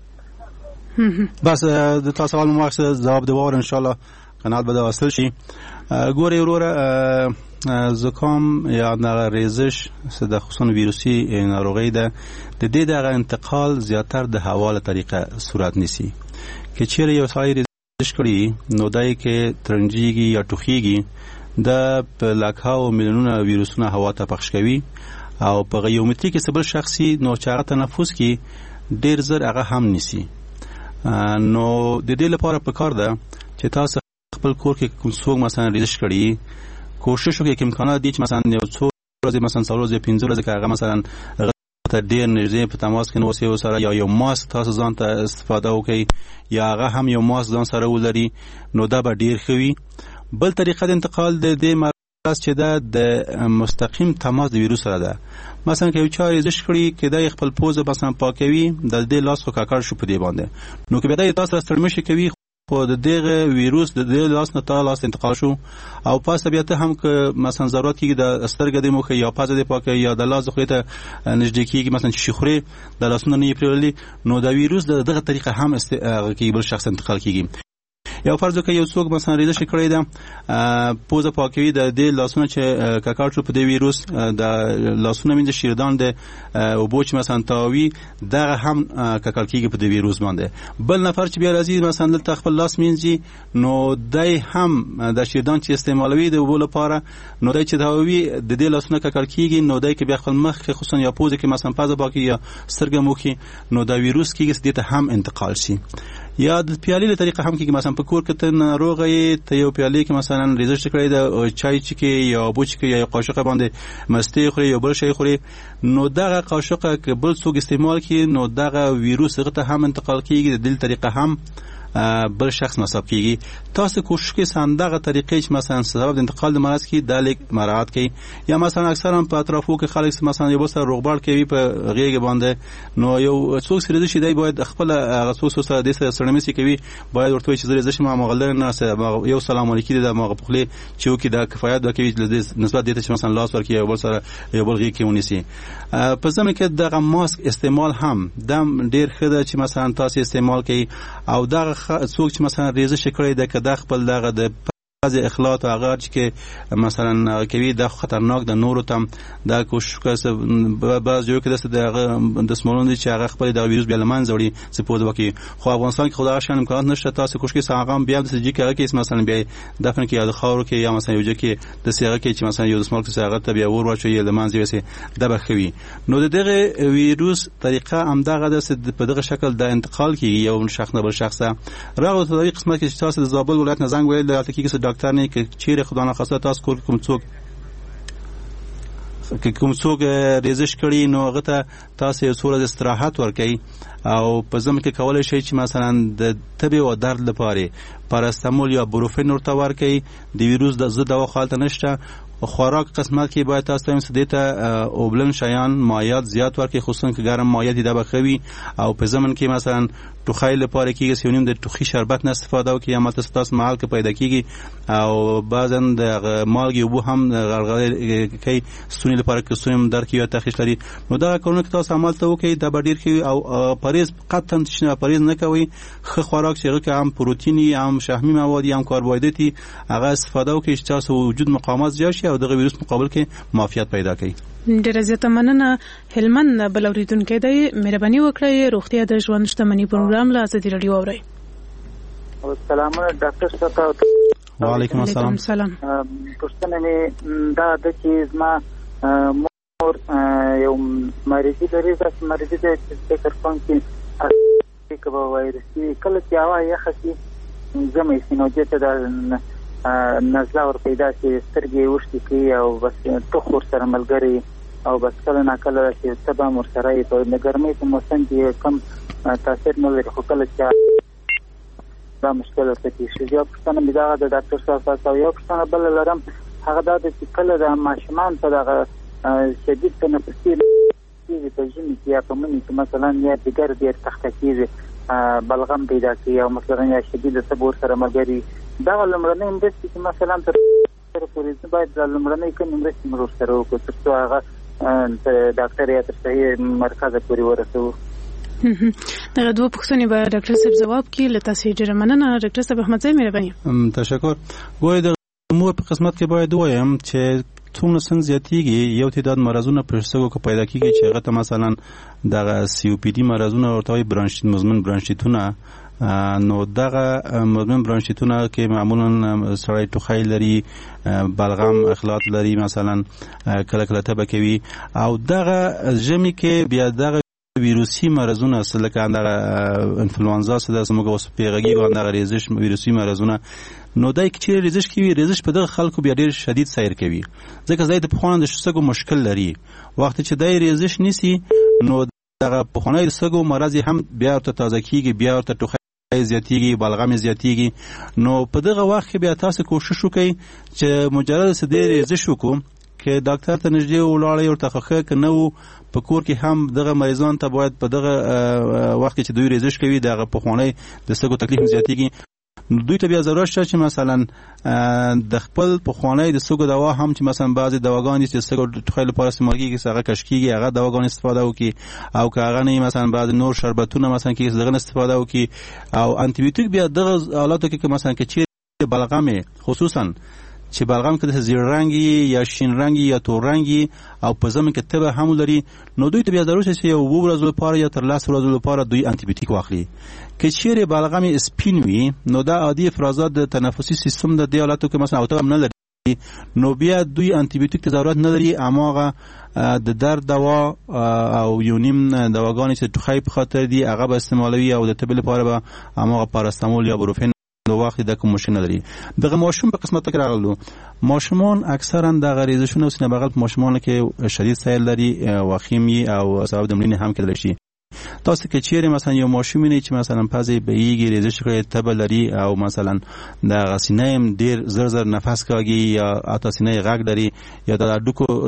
H: بس د تاسو سوال مو واخله جواب دی وره ان شاء الله قناعت به واصل شي ګوري وروره زکام یا د ریزش د خصوصا ویروسي ناروغي ده د دې د انتقال زیاتره د هوا له طریقه صورت نیسي کې چیرې یو سړی کړي نو دای کې ترنجيږي یا ټوخيږي د پلاکاو میلیونونه ویروسونه هوا ته پخش کوي او په غیومتري کې سبل شخصي نو چاغه تنفس کې ډیر زر هغه هم نسی نو د دې لپاره پکار ده چې تاسو خپل کور کې کوم څوک مثلا ریزش کړي کوشش وکړئ چې امکانات دي چې مثلا یو څو ورځې مثلا څو ورځې پنځه ورځې هغه مثلا ته ډیر نږدې په تماس کې نو سره یا یو ماسک تاسو ځان ته استفاده وکړئ یا هغه هم یو ماسک ځان سره ولري نو دا به ډیر ښه وي. بل طریقه د انتقال د دې مرض چې دا د مستقیم تماس د ویروس سره ده. مثلا که یو چا ریزش کړي کې د خپل پوزه مثلا پاکوي د دې لاس خو کاکړ شو په دې باندې نو که به دا تاسو سره ستړمشي کوي خو د دغه ویروس د دې لاس نه تاسو لاس انتقال شو او پاس طبيعت هم که مثلا ضرورت کیږي د سترګې د مخ یا پاز د پاکه یا د لاس خو ته نږدې کیږي مثلا شخوري د لاسونو نه پرولي نو دا ویروس د دغه طریقه هم کې بل شخص انتقال کیږي. یو فرض وکړئ یو څوک مثلا ریزش کړی ده پوزه پاکوي د دې لاسونه چې کاکړ شو په دې ویروس د لاسونه مینځ شیردان د اوبو چې مثلا تاوي دغه هم کاکړ کیږي په دې ویروس باندې. بل نفر چې بیا راځي مثلا دلته خپل لاس مینځي نو دای هم د شیردان چې استعمالوي د اوبو لپاره نو دای چې تاوي د دې لاسونه کاکړ کیږي نو دای کې بیا خپل مخ خصوصا یا پوزه کې مثلا پازه پاکي یا سترګه موکي نو دا ویروس کیږي دې ته هم انتقال شي. یا د پیالې له طریقه هم کې مثلا په کور کې ته ناروغي ته یو پیالې کې مثلا ریزش کړی د چای چکي یا بوچ کې یا قاشق باندې مستي خوري یا بل شي خوري نو دغه قاشق کې بل څوک استعمال کړي نو دغه ویروس هغه ته هم انتقال کیږي د دې طریقه هم بل شخص مصاب کیږي. تاسو کوشش کې سندغه طریقې چې مثلا سبب د انتقال د مرض کې د لیک مراعات کړئ یا مثلا اکثرا په اطرافو کې خلک مثلا یو سره روغبړ کوي په غیږ باندې نو یو څوک سره شي دی باید خپل غسوس سره د سره سړمسي کوي باید ورته چې زړه زشه ما مغلر نه یو سلام علیکم د مغه پخله چې وکي د کفایت د کوي نسبت دته چې مثلا لاس ورکی یو بل سره یو بل غیږ کې ونیسي. په زمه کې دغه ماسک استعمال هم دم ډیر خده چې مثلا تاسو استعمال کوي او دغه څوک چې مثلا ریزش کړی د کده خپل دغه د بعض اخلاط او هغه چې مثلا کوي د خطرناک د نورو تم د کوشش کوي بعض یو کې د د سمولون چې هغه خپل د ویروس بیا لمن زوري سپوز وکي خو افغانستان کې خدای شان امکانات نشته تاسو کوشش کوي هغه بیا د سجی کې کې مثلا بیا دفن کې یا د خاور کې یا مثلا یو ځکه د سیغه کې چې مثلا یو د سمول کې هغه ته بیا ور واچي د منځ وسی د بخوي نو دغه ویروس طریقه هم دغه د په دغه شکل د انتقال کې یو شخص نه بل شخصه راغله په دغه قسمت کې تاسو د زابل ولایت نه زنګ ویل د کې ډاکټر نه کې چیرې خدای نه خاصه تاسو کول کوم څوک کې کوم څوک ریزش کړي نو هغه ته تاسو یو څور استراحت ورکړي او په ځم کې کولای شي چې مثلا د تبي او درد لپاره پاراستامول یا بروفین ورته ورکړي د ویروس د ضد دوا خالت نشته خوراک قسمت کې باید تاسو هم سديته اوبلن شیان مایعات زیات ورکړي خصوصا که ګرم مایعات د بخوي او په ځمن کې مثلا ټوخی لپاره کېږي سیونیم د ټوخي شربت نه استفاده وکړي یا ماته تاسو مال کې پیدا کېږي او بعضن د مالګي وبو هم غلغله کوي ستوني لپاره کې ستوني درک یا تخیش لري نو دا کارونه که تاسو عمل ته وکړي د بډیر کې او پریز قطعا تشنه پریز نه کوي خو خوراک چې هغه هم پروتینی هم شحمی مواد هم کاربوهایدریتي هغه استفاده وکړي چې تاسو وجود مقاومت زیات شي او دغه ویروس مقابل کې معافیت پیدا کوي.
G: ډیره زیاته مننه. هلمند بلوریدونکو دی مهرباني وکړئ روغتیا د ژوند شتمنۍ پروګرام له ازادي رادیو اورئ.
S: السلام ډاکټر صاحب.
H: وعلیکم السلام.
S: پښتنه مې دا د چې ما مور یو مریض لري د مریض د فکر کوم چې کبه وایرسي کله چې هوا یخ شي زمې سینوجه د نزله ور پیدا شي سترګې وشتي کوي او بس تخور سره ملګری او بس کله نه کله چې تبا مر سره په ګرمۍ په موسم کې کم تاثیر نه لري خو کله چې دا مشکل ورته شي یا پښتنه مې دا د ډاکټر صاحب تاسو یو پښتنه بل لرم هغه دا چې کله د ماشومان په دغه شدید تنفسي کیږي په ژمي کې یا په مني کې مثلا یا دیګر ډیر تخته کیږي بلغم پیدا کوي او مثلا یا شدید صبر سره ملګری دا لمړنۍ اندستي چې مثلا تر پورې باید د لمړنۍ کوم اندستي مرور سره وکړو تر څو هغه ډاکټر یا تر صحیح مرکز پورې ورسوو.
G: دغه دوه پوښتنې به ډاکټر صاحب جواب کړي. له تاسو ډېره مننه ډاکټر صاحب احمد زئی مهرباني.
H: تشکر. وای د مو په قسمت کې باید وایم چې څومره څنګه زیاتیږي یو تعداد مرزونه پر څه کو پیدا کیږي چې هغه مثلا د سی او پی ډی مرزونه ورته برانشیت مزمن برانشیتونه نو دغه مزمن برانشیتونه کې معمولا سړی ټوخی لري بلغم اخلاط لري مثلا کله کله تبه کوي او دغه ژمی کې بیا دغه ویروسي مرزونه لکه اندغه انفلوانزا سره سمګه وسپیږي او اندغه ریزش ویروسي مرزونه نو دای کی چې ریزش کوي ریزش په دغه خلکو بیا ډیر شدید سیر کوي ځکه زید په خوان د شسګو مشکل لري وخت چې دای ریزش نیسی نو دغه پخوانی سګو مرض هم بیا ورته تازه کیږي، بیا ورته ټوخی زیاتیږي، بلغم زیاتیږي. نو په دغه وخت کې بیا تاسو کوشش وکړئ چې مجرد څه ډېر ریزش وکړو که ډاکټر ته نږدې ولاړئ ورته ښه که نه و په کور کې هم دغه مریضان ته باید په دغه وخت کې چې دوی ریزش کوي دغه پخوانی د سږو تکلیف زیاتیږي، دوی ته بیا ضرورت شته چې مثلا د خپل پخوانی د سږو دوا هم چې مثلا بعضې دواګانې چې سږو ټوخی لپاره استعمال کېږي هغه کش کېږي هغه دواګانې استفاده وکړي، او که هغه نه مثلا بعضې نور شربتونه مثلا کېږي دغه نه استفاده وکړي، او انټي بیوټیک بیا دغه حالاتو کې که مثلا که چیرې بلغم خصوصا چې بلغم کې د زیړ رنګي یا شین رنګي یا تور رنګي او په ضمن کې تبه هم لري، نو دوی ته بیا ضروري چې یو اووه ورځو لپاره یا تر لس ورځو لپاره دوی انټي بیوټیک واخلي. که چیرې بلغم سپین وي نو دا عادي افرازات د تنفسي سیستم د دې حالاتو کې مثلا او تبه هم نه لري، نو بیا دوی انټي بیوټیک ته ضرورت نه لري، هماغه د درد دوا او یو نیم دواګانې چې ټوخی په خاطر دي هغه به استعمالوي، او د تبه لپاره به هماغه پاراستامول یا بروفین نو وخت د کوم ماشین لري. دغه ماشوم په قسمت کې راغلو ماشومان اکثرا د غریزشونه او سینه بغل په ماشومان کې شدید سیل لري، وخیمی او سبب د مړینې هم کېدلی شي. تاسو کې چیرې مثلا یو ماشوم نه چې مثلا پزې بهیږي ریزش کوي تبه لري او مثلا د غسینه هم ډیر زر زر نفس کوي یا اتاسینه غږ لري یا د ډوکو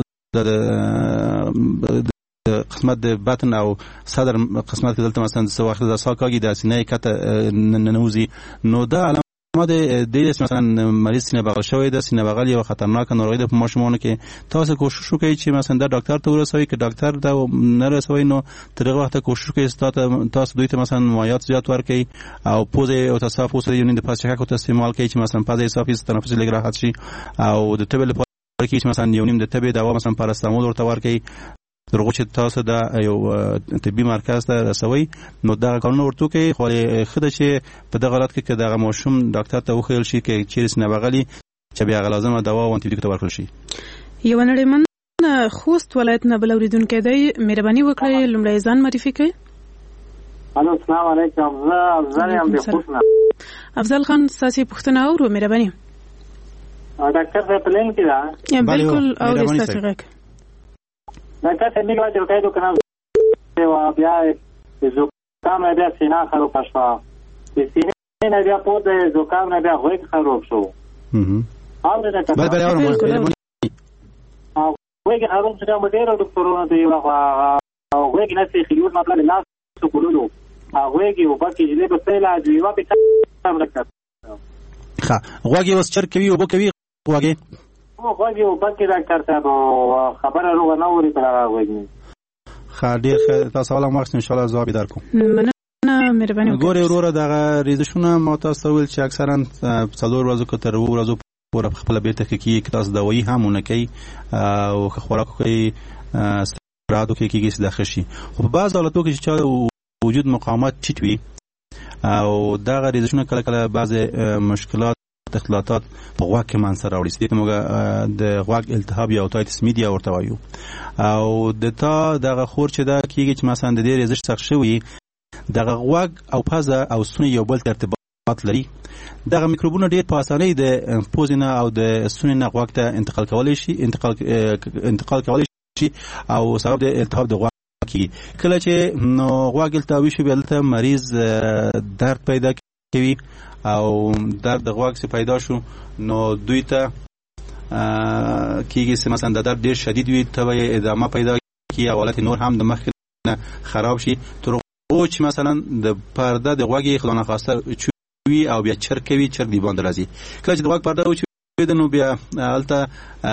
H: د قسمت د بطن او صدر قسمت کې دلته مثلا څه وخت د ساکاږي د سینې کته ننوزي، نو دا علامه ده د مثلا مریض سینه بغل شوی د سینه بغل یو خطرناک ناروغي ده په ماشومانو کې. تاسو کوشش وکړئ چې مثلا د ډاکټر ته ورسوي، که ډاکټر ته نه رسوي نو تر هغه وخت کوشش وکړئ تاسو دوی ته مثلا مایعات زیات ورکړئ او پوزه او تصاف اوسه یو نه د پاس شکه استعمال کړئ چې مثلا پاده صافي تنفسي لګ راحت شي، او د تبه لپاره کې مثلا یو نیم د تبه دوا مثلا پاراستامول ورته ورکړئ درغه چې تاسو د یو طبي مرکز ته رسوي، نو دا قانون ورته کوي خو خدای چې په دغه حالت کې که دغه ماشوم ډاکټر ته وخیل شي کې چیرې سینه بغلي چې بیا لازمه دوا او انټي بیوټیک ته ورکړل شي.
G: یو نړیمن خوست ولایت نه بل اوریدونکو دی، مهرباني وکړئ لومړی ځان معرفي کړئ.
T: الو السلام علیکم، زه افضل یم د خوست نه.
G: افضل خان ساسي پښتنه اورو، مهرباني.
T: ډاکټر صاحب پلین کې دا
G: بالکل او ساسي غږ
T: ډاکټر صاحب میګه چې کای دوه کنه او بیا زکام نه بیا سینا خراب شو، د سینې نه بیا په د زکام نه بیا غوږ خراب شو.
H: هم
T: او دا ډاکټر
H: بل بل اور مو
T: او غوږ خراب شو د ډیرو ډاکټرونو دی او غوږ نه سي خيوط مطلب لاس څو کولو غوږ یو پکې دې په پیلا دی وا په تام راکړه.
H: ښه غوږ اوس چر کوي او کوي غوږ
T: او غوږ یو پکې ډاکټر صاحب خبره روغ نه وري پر غوږ.
H: ښه ډیر ښه تاسو سلام واخست ان شاء الله جواب درکوم.
G: مننه مهرباني.
H: ګوره وروره دغه ریزشونه ما تاسو ویل چې اکثرا څلور ورځې کو تر وو ورځې پورې خپل بیت کې کې تاسو دوايي هم نه کوي او خوراک کوي استراحت کوي کېږي د خشي، خو په بعض حالاتو کې چې وجود مقاومت ټیټ وي او دغه ریزشونه کله کله بعض مشکلات اختلاطات په غوږ کې منځ راوړي، چې موږ د غوږ التهاب یا اوتایتس میډیا ورته وایو، او د تا دغه خور چې دا کېږي چې مثلا د دې ریزش سخت شوی دغه غوږ او پزه او ستوني یو بل ارتباط لري، دغه میکروبونه ډېر په اسانۍ د پوزینه او د ستوني نه غوږ ته انتقال کولی شي انتقال انتقال کولی شي او سبب د التهاب د غوږ کیږي. کله چې نو غوږ التهابي شي بلته مریض درد پیدا کوي او درد د غوږ څخه پیدا شو نو دوی ته کیږي چې مثلا د درد ډیر شدید وي ته ادامه پیدا کی او حالت نور هم د مخ نه خراب شي، تر او چې مثلا د پرده د غوږی خلانه خاصه چوي او بیا چر کوي چر دی باندې راځي. کله چې د غوږ پرده او چوي نو بیا الته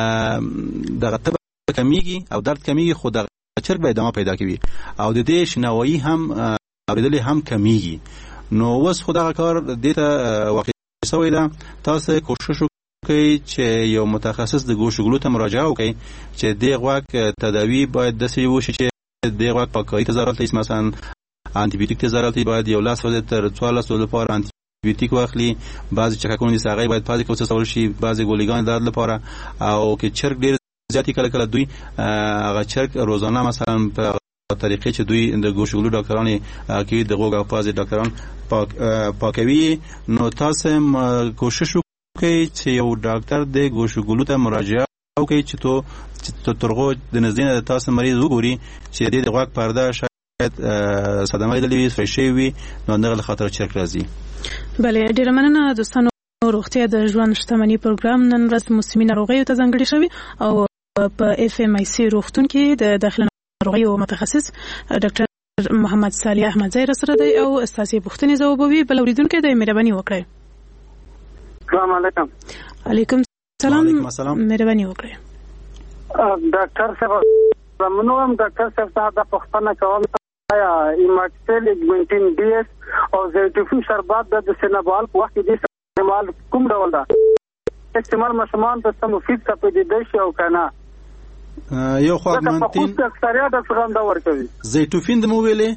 H: دغه تب کمیږي او درد کمیږي، خو د چرګ به ادامه پیدا کوي او د دې شنوایی هم اوریدل هم کمیږي. نو اوس خو دغه کار دې ته واقع شوی ده، تاسو کوشش وکړئ چې یو متخصص د ګوشګلو ته مراجعه وکړئ چې د غوږ تداوی باید داسې وشي چې د غوږ پاکوالي ته ضرورت لري، مثلا انټي بیوټیک ته ضرورت لري، باید یو لاس ورځې تر څوارلس ورځې لپاره انټي بیوټیک واخلي، بعضې چککونه دي هغه باید پازې وڅڅول شي، بعضې ګولیګان درد لپاره، او که چرګ ډېر زیاتې کله کله دوی هغه چرګ روزانه مثلا په طریقې چې دوی د ګوشګلو ډاکټران کې د غوږ او پازې ډاکټران پاک پاکوي، نو تاسو کوشش وکړئ چې یو ډاکټر د ګوشګلو ته مراجعه کوي چې تو چې ترغو د نزدینه د تاسو مریض وګوري چې د غوږ پرده شاید صدمه لیدلې وي فشي وي نو دغه خطر چرک راځي.
G: بله ډیر مننه دوستانو. روغتیا د ژوند شتمنۍ پروګرام نن ورځ موسمي ناروغیو ته ځانګړی شوی او په اف ام آی سی روغتون کې د داخله ناروغیو متخصص ډاکټر محمد صالح احمدزی سره دی او استاسي پوښتنې ځوابوي. بل اوریدونکو د مهرباني وکړئ.
U: السلام علیکم.
G: علیکم السلام. مهرباني وکړئ.
U: ډاکټر صاحب زمونږ ډاکټر صاحب ته د پښتنه کوم آیا ایماکسل ایګمنټین ډي اس او زیټوفین شربات د سینابال په وخت کې استعمال کوم ډول ده؟ استعمال مشمان ته سم مفید څه پدې دی شو کنه؟
H: یو خو اګمنټین
U: د اکثریت د څنګه دا ورکوي.
H: زیټوفین د مو ویلې؟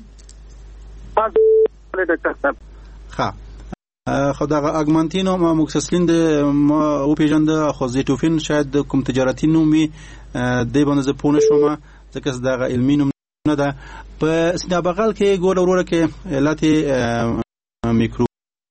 U: ډاکټر صاحب
H: ها خو دا اګمنټین او موکسسلین د ما او پیژند خو زیټوفین شاید کوم تجارتي نوم وي د باندې ز پونه شوم ځکه دا علمي نوم نه ده. په سینابغل کې ګور وروره کې علت میکرو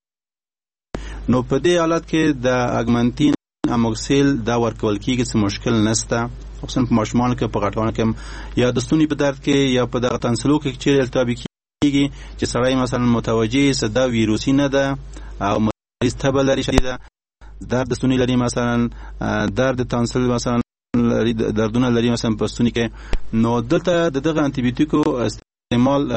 H: نو په دې حالت کې د اګمنټین اموکسیل دا ورکول کېږي څه مشکل نشته. خصوصا په ماشومان کې په غټوانو کې یا د ستوني په درد کې یا په دغه تنسلو کې چې التهاب کېږي چې سړی مثلا متوجه صدا ویروسي نه ده او مریض تبه لري شدیده درد ستوني لري مثلا درد تنسل مثلا دردونه لري مثلا په ستوني کې نو دلته دغه انټي بیوټیکو استعمال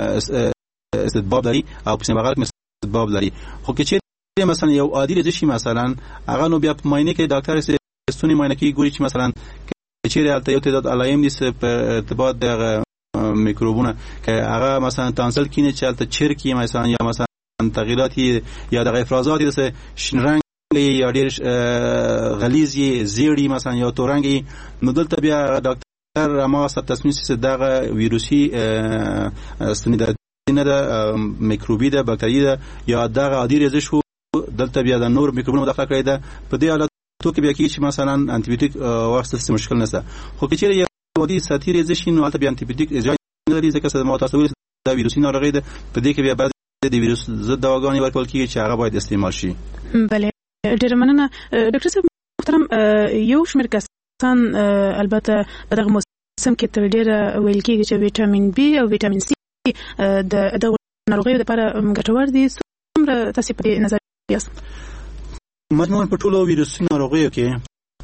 H: استدباب لري او په سیمه غلط استدباب لري. خو کې مثلا یو عادي رژشي مثلا هغه نو بیا په ماینه کې ډاکټر سره ستوني ماینه کې ګوري چې مثلا چیرې الته یو تعداد علایم دي په ارتباط د میکروبونه که هغه مثلا تانسل کینه چې الته چرکی مثلا یا مثلا تغییرات یا د افرازات د شین رنگ یا ډیر غلیظي زیړی مثلا یا تورنګي نو دلته بیا ډاکټر ما ست تصمیم سي دغه ویروسي ستنیدات نه د میکروبي د باکتری ده یا دغه عادي رژش دلته بیا د نور میکروبونو مداخله کړې ده. په دې حالتو کې بیا کې چې مثلا انټي بیوټیک واخیستل مشکل نشته. خو کې چې یو عادي ساتي رژش نو البته بیا انټي بیوټیک اجازه نه لري ځکه چې ما تاسو ویل دا ویروسي ناروغي ده. په دې کې بیا بعد د ویروس ضد دواګانې ورکول کیږي چې هغه باید استعمال شي.
G: بله ډېر مننه ډاکټر صاحب محترم. یو شمېر کسان البته دغه موسم کې تر ډېره ویل کېږي چې ویټامین بي او ویټامین سي د دغه ناروغیو لپاره ګټور دي. څومره تاسو په دې نظر یاست؟
H: مجموعاً په ټولو ویروسي ناروغیو کې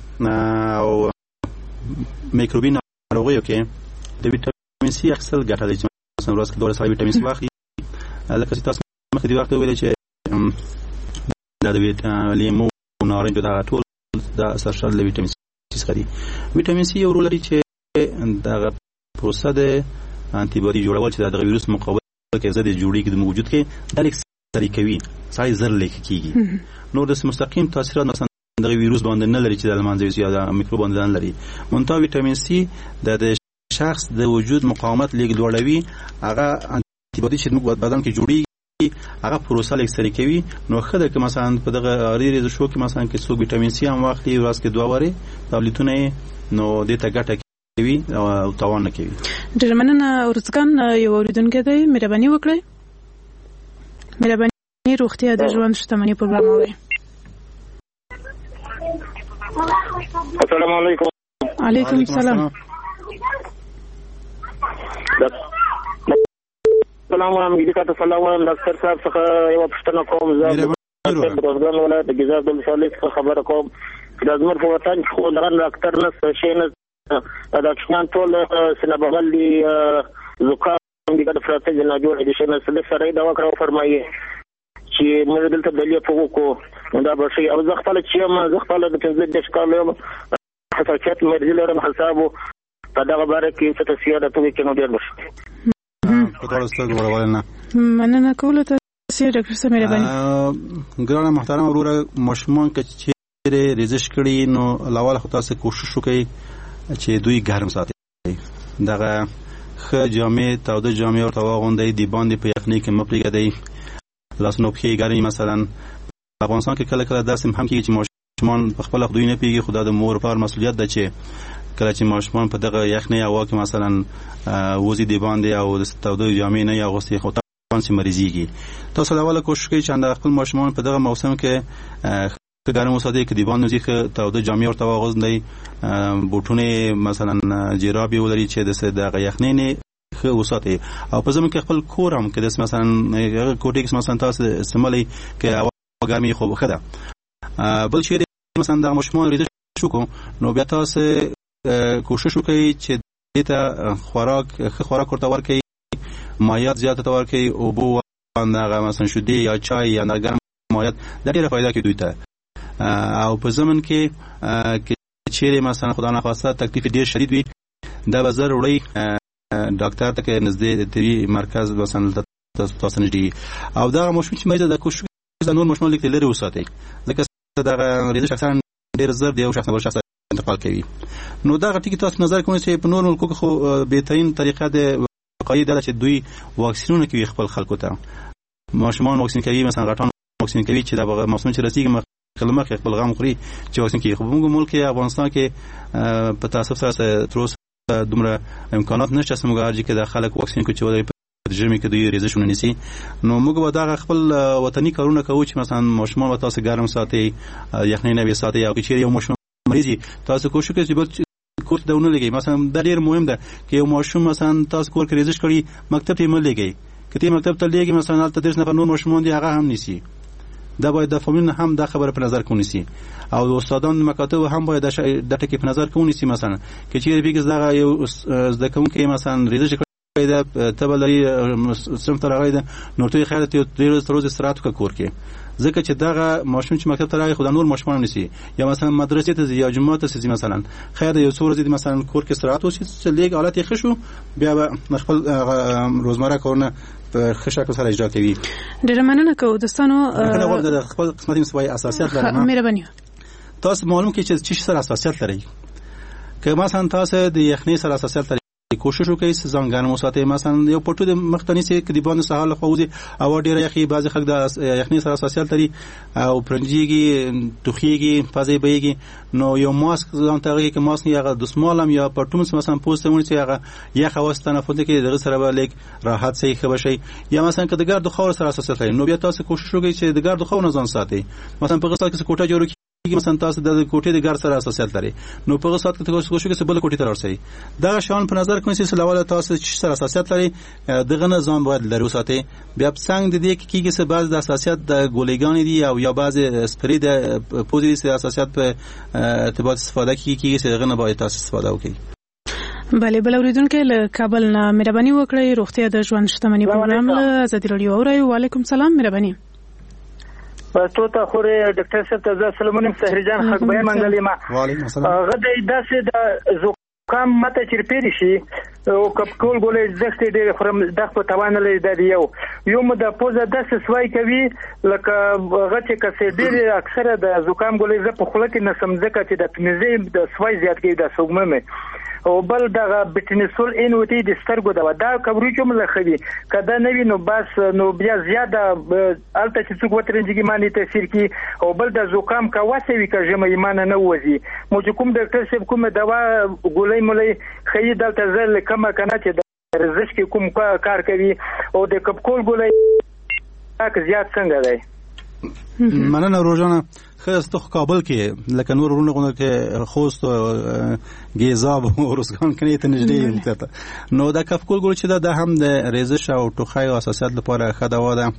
H: او میکروبي ناروغیو کې د ویټامین سي اخیستل ګټه لري. مثلا ورځ کې دوه ساعت ویټامین سي واخلي لکه چې تاسو مخکې دی وخت ویل چې دا د ویټامین لیمو نارنج دا ټول دا سرشل د ویټامین سي څخه دي. ویټامین سي یو رول لري چې دا پروسه د انټي باډي جوړول چې دا د ویروس مقابله کې زده جوړیږي د موجود کې د لیک سری کوي سای زر لیک کیږي. نو د مستقیم تاثیرات مثلا د ویروس باندې نه لري چې د المانځي یا د میکروب باندې نه لري. منتها ویټامین سي د شخص د وجود مقاومت لیک لوړوي. هغه انټي باډي چې موږ بدن کې جوړیږي هغه پروسه لیک سری کوي. نو خدای که مثلا په دغه اړیری د شو کې مثلا کې څو ویټامین سي هم واخلي ورځ کې دوه واره ټابلیټونه نو د ته ګټه کوي او تاوان نه کوي.
G: ډېر مننه. ورڅکان یو اوریدونکو دی مهرباني وکړئ. مهرباني روغتیا د ژوند شتمنۍ پروګرام اوري.
U: السلام علیکم.
G: علیکم السلام.
U: السلام علیکم. ډاکټر سلام ډاکټر صاحب څخه یو پوښتنه کوم. زه د روزګان ولایت د ګیزاب د مشالک خبره کوم. د زمر په وطن کې خو درن ډاکټر نه شي نه دا څنګه ټول سینابغل دي زکام دي د فراتې نه جوړ دي شنه سره سره دا وکړو فرمایي چې موږ دلته دلیه په وکړو دا به شي او زه خپل چې ما زه خپل د پنځه د ښکار یم حساسیت مرزي لرم حسابو په دغه باره کې څه تسیاده ته کې نو ډیر بش
H: په ټول ستګ ورولنه
G: مننه کوله تاسو ډاکټر صاحب مهرباني.
H: ګرانه محترم وروره مشمون کې چې ریزش کړي نو لاول خو تاسو کوشش وکړئ چې دوی ګرم ساتي. دغه خ جامې تاوده جامې او تواغوندې دی باندې په یخنۍ کې مپریږدي. لاسونو په ګرمي مثلا په افغانستان کې کله کله داسې هم کېږي چې ماشومان په خپل خدای نه پیږي. خدای د مور پر مسؤلیت ده چې کله چې ماشومان په دغه یخنۍ هوا کې مثلا وزي دی باندې او د تاوده جامې نه یاغوستي خو تاسو مریضيږي. تاسو لاول کوشش کوئ چې خپل ماشومان په دغه موسم کې که ګرم وساتي، که دیوان نوځي ښه تاوده جامې ورته واغوندئ، بوټونه مثلا جرابې ولري چې د دغه یخنۍ نه ښه وساتي. او په ضمن کې خپل کور هم که داسې مثلا هغه کوټې کې مثلا تاسو استعمالوئ که هوا ګرمې خو ښه ده. بل شی دی مثلا دغه ماشومان ورزش وکړو نو بیا تاسو کوشش وکړئ چې دې ته خوراک ښه خوراک ورته ورکړئ، مایعات زیاته ته ورکړئ، اوبه هغه مثلا شیدې یا چای یا ګرم مایعات دا ډېره فایده کوي دوی ته. او په ضمن کې که چیرې مثلا خدا نخواسته تکلیف ډېر شدید وي دا به زر وړئ ډاکټر ته که نږدې طبي مرکز مثلا تاسو نږدې. او دغه ماشوم چې مریض ده کوشش وکړئ د نور ماشومانو لږ لرې وساتئ، ځکه دغه ریزش اکثرا ډېر زر د یو شخص نه بل شخص انتقال کوي. نو دغه ټکي تاسو نظر کوئ چې په نور ملکو کې خو بهترین طریقه د وقایې دا ده چې دوی واکسینونه کوي خپل خلکو ته. ماشومان واکسین کوي، مثلا غټان واکسین کوي چې دغه موسم چې رسیږي کلمه کې خپل غم خوري چې واکسین کوي. خو موږ ملک افغانستان کې په تاسف سره تر اوسه دومره امکانات نشته چې موږ ارجی کې د خلک واکسین کوي چې ولې په ژمي کې دوی ریزشونه نیسي. نو موږ به دغه خپل وطني کارونه کوو چې مثلا ماشومان به تاسو ګرم ساتي، یخنۍ نه وساتي. او چې یو ماشوم مریضي تاسو کوشش وکړئ چې کور ته ونه لګئ. مثلا دا ډېر مهم ده که یو ماشوم مثلا تاسو کور کې ریزش کړي مکتب ته یې مه لګئ. که ته مکتب ته لګئ مثلا هلته دېرش نفر نور ماشومان دي هغه هم نیسي. دا باید د فامیل هم دا خبره په نظر کې ونیسي او استادان مکاتب هم باید د ټکي په نظر کې ونیسي. مثلا که چیرې بګز دغه یو زده کوونکی مثلا ریزش کړی ده ته به لري صنف ته راغلی ده نو ته یې خیر ته ډېر ورځې تر ورځې استراحت وکړه کور کې، ځکه چې دغه ماشوم چې مکتب ته راغی خو د نور ماشومان نیسي یا مثلا مدرسې ته ځي یا جومات ته ځي مثلا خیر یو څو ورځې مثلا کور کې استراحت وشي چې لږ حالت یې ښه شو بیا به خپل روزمره کارونه په ښه شکل سره اجرا کوي.
G: ډېره مننه کوو دوستانو.
H: د خپل قسمت مسوي اساسیات لري.
G: مهرباني
H: تاسو معلوم کړئ چې چی سره اساسیات لري. که مثلا تاسو د یخنۍ سره اساسیات لري کوشش وکړئ چې ځان ګرم وساتئ. مثلا یو پټو د مختنی سي کې د باندې سهال له خوځي او ډېر یخي بعض خلک د یخنۍ سره اساسیات لري او پرنجيږي توخيږي پازې بهيږي. نو یو ماسک ځان ته غوږی کې ماسک یا د سمالم یا پټوم مثلا پوسټ ونی چې هغه یخ هوا ستنفذ کې دغه سره به لیک راحت صحیح خبر شي. یا مثلا که د ګرد خور سره اساسیات لري نو بیا تاسو کوشش وکړئ چې د ګرد خور نه ځان ساتئ. مثلا په غسل کې کوټه جوړ مثلا تاسو د کوټې د ګر سره اساسیات لري نو په غسات کې تاسو کوشش وکړئ چې بل کوټې ته ورسئ. دا شان په نظر کې چې لواله تاسو چې سره اساسیات لري دغه نظام باید لري وساتئ. بیا څنګه د دې کې چې بعض د اساسیات د ګولېګان دي او یا بعض سپری د پوزي د اساسیات په ارتباط استفاده کیږي چې دغه نه باید تاسو استفاده وکړئ.
G: بله بل اوریدونکو له کابل نه مهرباني وکړئ. روغتیا د ژوند شتمنۍ پروګرام له ازادي رادیو اورئ. وعلیکم سلام. مهرباني
A: تو ته خوري ډاکټر صاحب ته سلامونه سحرجان حق به منګلې ما
H: وعلیکم السلام.
A: غدې داسې د زکام مته چرپېری شي او کپ کول ګولې زخت ډېر خورم دغه په توان لري د یو یو مده پوزه داسې سوای کوي لکه غچې کسې ډېر اکثره د زکام ګولې ز په خوله کې نسم ځکه چې د پنځه د سوای زیات کې د سوګمه او بل دغه بټنسول ان وتی د سترګو دا دا کبري کوم لخوي کدا نوی نو بس نو بیا زیاده الته چې څوک وترنجګي معنی تاثیر کی او بل د زکام کا واسوي کا جمع ایمان نه وځي مو چې کوم ډاکټر صاحب کوم دوا ګولې مولې خې دلته زل کما کنه چې د رزش کې کوم کار کوي او د کپکول ګولې تاک زیات څنګه دی.
H: مننه روزانه خاص ته کابل کې لکه نور ورونه غوڼه کې خوست گیزاب او روزګان کې ته نږدې نو دا کفکول ګول چې دا هم د ریزش او ټوخای او اساسیات لپاره خدوا ده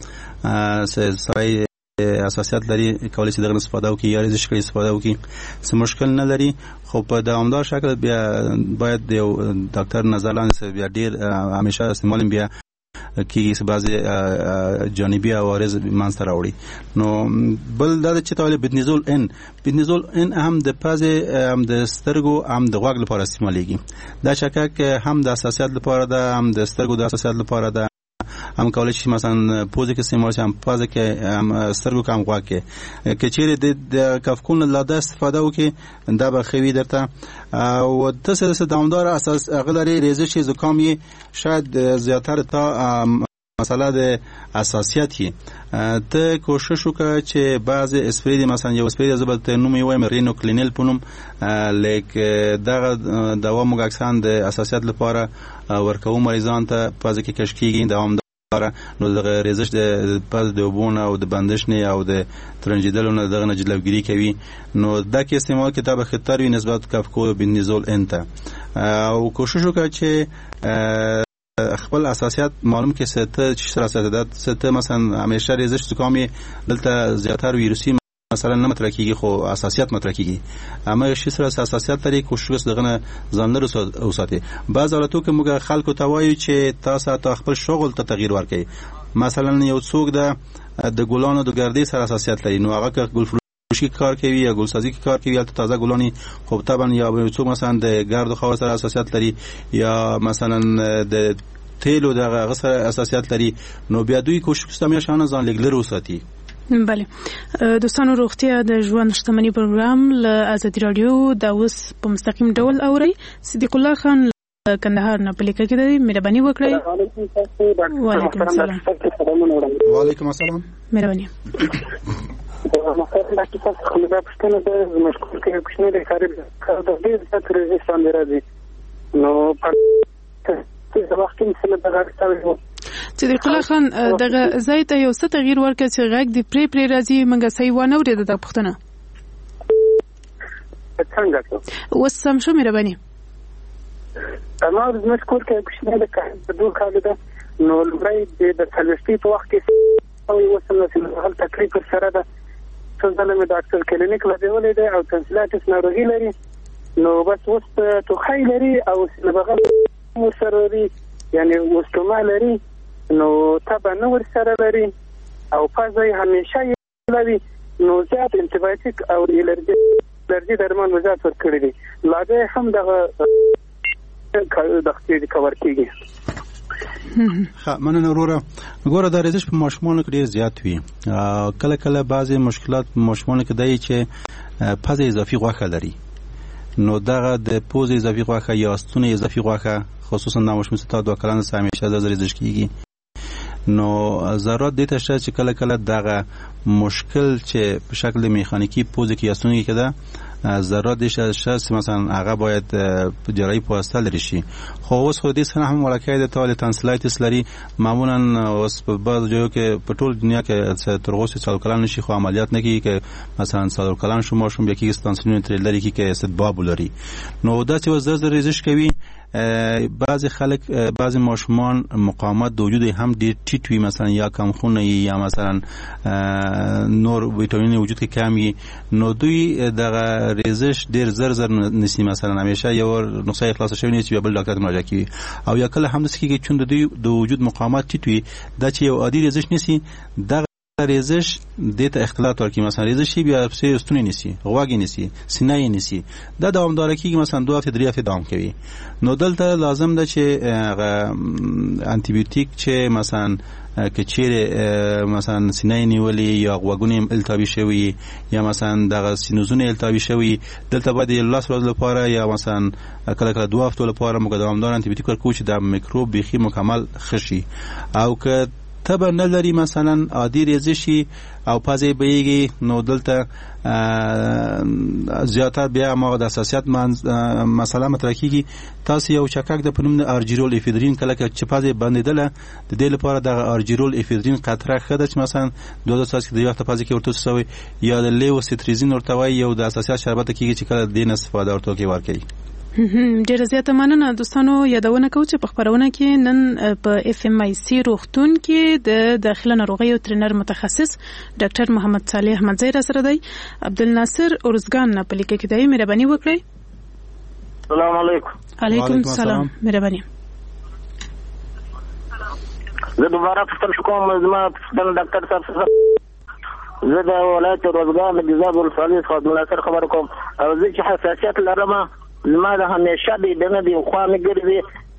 H: سره اساسیات لري کولای شي دغه استفاده وکړي یا ریزش کړي استفاده وکړي څه مشکل نه لري. خو په دوامدار شکل بیا باید یو ډاکټر نظر لاندې بیا ډیر همیشه استعمال بیا کیږي چې بعض جانبي عوارض منځ ته راوړي. نو بل دا چې طالب بنزول ان بنزول ان هم د پازه هم د سترګو هم د غوږ لپاره استعمالېږي. دا شکک هم د اساسیات لپاره ده هم د سترګو د اساسیات لپاره ده هم کولای شي مثلا پوزه کې استعمال شي هم پازه کې هم سترګو کې هم غوږ کې کې چیرې د کفکون له د استفاده وکړي دا به خوي درته او تاسو د دوامدار اساس غلري ریزش زکام یې شاید زیاتره تا مساله د اساسیاتی ته کوشش وکړه چې بعض اسپری مثلا یو اسپری زبط نوم یې وایم رینو کلینل پونم لیک دغه دوا موږ اکثر د اساسیات لپاره ورکوم مریضان ته پازه کې کشکیږي دوامدار لپاره نو د ریزش د پاز د وبونه او د بندش نه او د ترنجیدلو نه دغه نه جلوګیری کوي نو دا کې استعمال کتاب خطر وی نسبت کافکو بنزول انت او کوشش وکړه چې خپل اساسیات معلوم کې ست چې سره اساسیات ست مثلا همیشه ریزش زکامي دلته زیاتره ویروسي مثلا نه مطرح کیږي خو اساسیات مطرح کیږي اما شي سره اساسیات لري کوشش دغه ځانلرو او ساتي بعض حالتو کې موږ خلکو ته وایو چې تاسو ته خپل شغل ته تغییر ورکړئ مثلا یو څوک د د ګلانو د ګردې سره اساسیات لري نو هغه که ګل فروشي کار کوي یا ګلسازي کار کوي یا تازه ګلانی خو طبعا یا یو څوک مثلا د ګرد خو سره اساسیات لري یا مثلا د تیلو دغه سره اساسیات لري نو بیا دوی کوشش کوي چې شانه ځان لګلرو ساتي.
G: بله دوستانو روغتیا د ژوند شتمنۍ پروګرام له ازادي رادیو دا اوس په مستقیم ډول اوري. صدیق الله خان کندهار نه پلیکه کې دی مهرباني وکړئ. وعلیکم السلام.
H: وعلیکم السلام.
G: مهرباني.
R: مثلا د تاسو خلک پښتنه د مشکل کې کوښښ نه کوي کار د دې څخه ريزستان راځي نو په څه وخت کې څه نه راځي.
G: صدیق الله خان دغه ځای ته یو څه تغییر ورکړ چې غږ دی پری پری راځي منګه صحیح ونه اورید د پښتنه
R: څنګه
G: اوس سم شو مهرباني.
R: اما د مشکل کې کوښښ نه کوي د دوه کال ده نو لومړی د تلوستي په وخت کې او یو څه نه هل تقریبا سره ده څنګه مې ډاکټر کلینیک لګولې ده او تنسلاتس ناروغي لري نو بس اوس توخی لري او بغل مسرري یعنی وستوما لري نو تبع نور سره لري او پازای همیشه لري نو زیات انتیبیوتیک او الرجی الرجی درمان وزات ورکړي دي لاګه هم دغه دغه کور کیږي.
H: ها مننه وروره. ګوره د ریزش په ماشومانو کې ډیر زیات وي کله کله بعضی مشکلات په ماشومانو کې دی چې پز اضافي غوښه لري نو دغه د پوز اضافي غوښه یا ستونه اضافي غوښه خصوصا د ماشوم ته دوه کلن سره همیشه د ریزش کیږي نو ضرورت دې ته شته چې کله کله دغه مشکل چې په شکل میخانیکی پوز کې یاسونی کده ضرورت دې شته چې مثلا هغه باید جراحي په واسطه لري شي خو اوس خو دې سره هم ولکه د توال تنسلایتس لري معمولا اوس په بعض ځایو کې په ټول دنیا کې تر اوسه څلور کلن نشي خو عملیات نه کیږي چې مثلا څلور کلن شو ماشوم یکی ستانسلین تر لري کې استدباب لري نو دا چې وزر ریزش کوي بعضی خلک بعضی ماشومان مقاومت د وجود هم ډیر ټیټ وي مثلا یا کم خونه یا مثلا نور ویټامین وجود کې کمی نو دوی دغه ریزش ډیر زر زر نسی مثلا همیشه یو نسخه اخلاص شوی نه چې بل ډاکټر مراجعه کوي او یا کله هم د سکیږي چې د دوی د وجود مقاومت ټیټ وي دا چې یو عادي ریزش نسی دغه ریزش دته اختلاط ورکی مثلا ریزشی بیا سه استونی نیسی غواګی نیسی سینې نیسی دا دوامدار کیږي مثلا دوه هفته درې هفته دوام کوي نو دلته لازم ده چې انټي بیوټیک چې مثلا کچیر مثلا سینې نیولې یا غوګونی التهابي شوی یا مثلا دغه سینوزونه التهابي شوی دلته باید لاس ورځ لپاره یا مثلا کله کله دوه هفته لپاره موږ دوامدار انټي بیوټیک ورکو چې د میکروب بيخي مکمل خشي او که تبر نه لري مثلا عادي ریزشي او پازې بهيږي نو دلته زیاتره بیا مواد اساسیات مسله مطرح کیږي تاسو یو چکک د پنوم ارجیرول افیدرین کله چې پازې باندېدله د دې لپاره د ارجیرول افیدرین قطره خده چې مثلا دوه ساعت کې د وخت پازې کې ورته سوي یا د لیوسیتریزین ورته وای یو د اساسیات شربت کیږي چې کله د استفاده ورته کې ورکړي.
G: ډیر زیاته مننه دوستانو. یادونه کوم چې په خبرونه کې نن په اف ام آی سی روغتون کې د داخله ناروغي او ټرینر متخصص ډاکټر محمد صالح احمدزی را سره دی. عبدالناصر اورزګان نه پلیکه کې دی مهرباني وکړئ.
U: السلام علیکم.
G: علیکم السلام. مهرباني.
U: زه دوباره پوښتنه کوم زما د ډاکټر صاحب زه د ولایت روزګان د جزاب ولسوالۍ څخه عبدالناصر خبر کوم او زه چې حساسیت لرم زما د همیشه د دنه دی خو مې ګرځي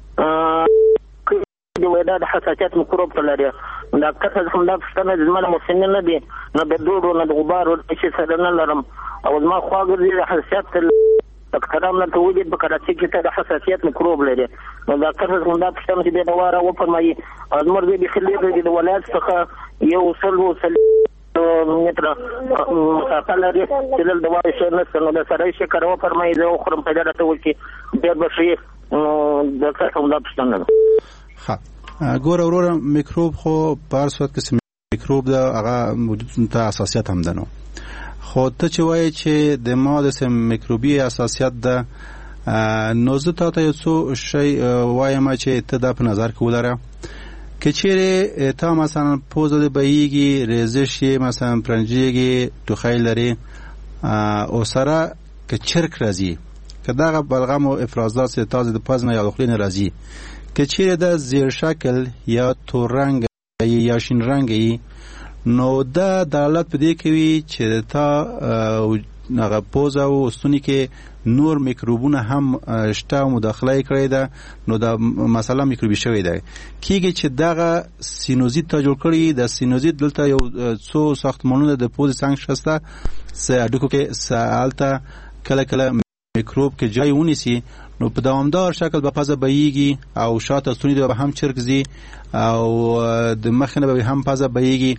U: د ودا د حساسیت میکروب ته لري ډاکټر صاحب هم دا څنګه زما د مسنن نه دی نه د دوړو نه د غبار او څه سره نه لرم او زما خو ګرځي د حساسیت تکرام نه توجد په کراچي کې د حساسیت میکروب لري نو ډاکټر صاحب هم دا څنګه چې د واره و فرمایي ازمر دې بخلي د ولایت څخه یو سل وسل متر مسافه لري چې د دوای شي نه څنګه د سره شي کارو فرمایي زه خو پیدا راته وکی ډېر بشي د څه کوم د پښتنه.
H: ها ګور وروره میکروب خو په هر صورت کې میکروب د هغه وجود ته اساسیت هم ده نو خو ته چې وایې چې د ما د میکروبي اساسیت ده نو زه تا ته یو څو شی وایم چې ته دا په نظر کې ولره که چیرې تا مثلا پوزه د بهیږي ریزش یې مثلا پرنجیږي ټوخی لري او سره که چرک راځي که دغه بلغم و افرازات چې تازه د پز نه یا د خولې نه راځي که چیرې د زیر شکل یا تور رنګ یا شین رنګ نو دا دلالت په دې کوي چې تا هغه پوزه او ستوني کې نور میکروبونه هم شته او مداخله کړې ده نو دا مسله میکروبي شوی ده کیږي چې دغه سینوزیت ته جوړ کړی د سینوزیت دلته یو څو ساختمانونه د پوزې څنګه شسته س اډوکو کې سالته کله کله میکروب کې جای ونیسي نو په دوامدار شکل به پزه بهیږي او شاته ستوني به هم چرګزي او د مخ نه به هم پزه بهیږي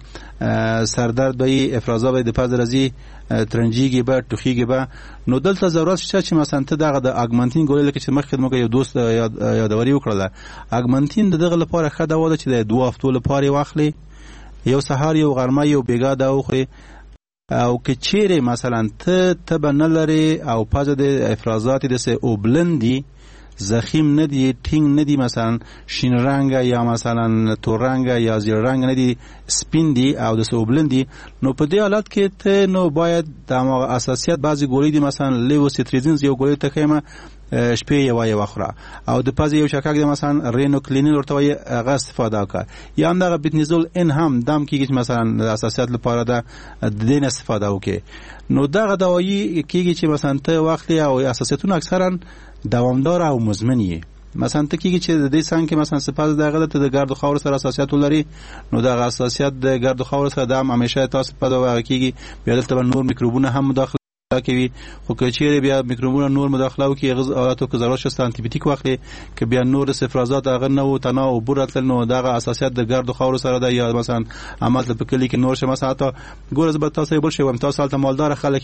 H: سردرد به افرازات به د پزه راځي ترنجیږي به ټوخیږي به نو دلته ضرورت شته چې مثلا ته دغه د اګمنتین ګولې لکه چې مخکې موږ یو دوست یادوري وکړله اګمنتین دغه لپاره ښه دوا ده چې د دوه هفتو لپاره واخلي یو سهار یو غرمه یو بیګا دا وخوري او که چیرې مثلا ته تبه نه لري او پزه د افرازات داسې اوبلندي زخیم نه دی ټینګ نه دی مثلا شین رنګ یا مثلا تور رنګ یا زیړ رنګ نه دی سپین دی او د سوبلندي نو په دې حالت کې ته نو باید د اساسیت بعضی ګولې دي مثلا لیوسیتریزین یو ګولې ته خیمه شپې یو یو اخره او د پز یو شکاک د مثلا رینوکلینین ورته وي هغه استفاده وکړه یا هم دغه بیتنیزول ان هم دم کیږي مثلا د اساسیت لپاره د دین استفاده وکړي نو دغه دوايي کیږي چې مثلا ته وخت او اساسیتونه اکثرا دوامدار او مزمن مثلا ته کیږي چې د دې څنګه مثلا سپاس دغه ته د ګرد خاور سره اساسیت لري نو دغه اساسیت د ګرد خاور سره د همیشه تاسو په دغه کیږي بیا دلته نور میکروبونه هم مداخله کوي خو که چیرې بیا میکروبونه نور مداخله وکړي غذاتو که ضرورت شته انټي بیوټیک واخلي که بیا نور افرازات هغه نه و تناو او برتل نو دغه اساسیت د ګرد خاور سره ده یا مثلا عمل په کلی کې نور شه مثلا تا ګور زبر تاسو بل شي وم تاسو حالت مالدار خلک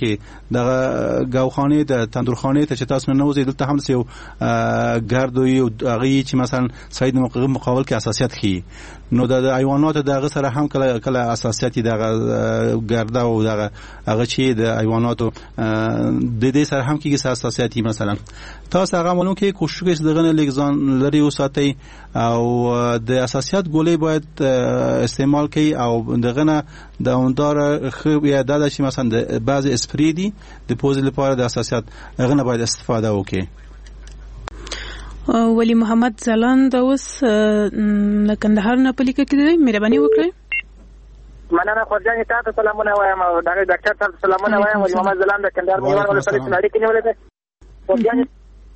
H: دغه گاوخانه د تندورخانه ته چې تاسو نه وځي دلته هم یو ګرد او هغه چې مثلا سید مقابل کې اساسیت خي نو د حیوانات دغه سره هم کله کله اساسیت دغه ګرد او دغه هغه چې د حیواناتو د دې سره هم کېږي اساسیتي مثلا تاسو هغه مونږ کې کوشش کوئ چې دغه لګزان لري وساتئ او د اساسیت ګولې باید استعمال کړئ او دغه نه دوامدار خو یا د چې مثلا د بعض اسپریدي د پوز لپاره د اساسیت هغه نه باید استفاده وکړي
G: ولی محمد زلان د اوس د کندهار نه پلیکه کړی مهرباني وکړئ
U: مننه خورجان تاسو سلامونه وایم او دا ډاکټر تاسو سلامونه وایم ولی محمد زلان د کندهار میوان ولسوالۍ څخه اړیکې نیولې ده خورجان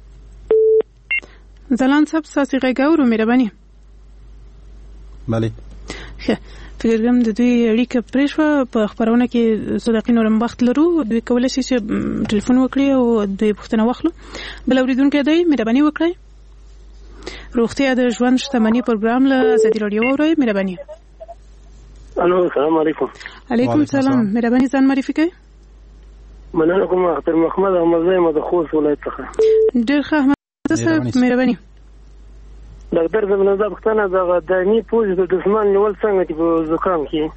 G: زلان صاحب تاسو غږاورو مهرباني
H: بله
G: ښه فکر کوم د دوی اړیکه پرېښوه په خبرونه کې صدقې نورم وخت لرو دوی کولی شي چې ټلیفون وکړي او دوی پوښتنه واخلو بل اورېدونکی دی مهرباني وکړئ روغتیا د ژوند شتمني پروګرام له ازادي راډیو اورئ مهرباني
U: الو السلام علیکم
G: علیکم السلام مهرباني ځان معرفي کړئ
U: مننه کوم اختر محمد احمد زایم د خوست ولایت څخه
G: ډېر ښه احمد صاحب مهرباني
U: ډاکټر زه بل دا پښتنه د دایمي پوز د دښمن نیول څنګه چې په زکام کې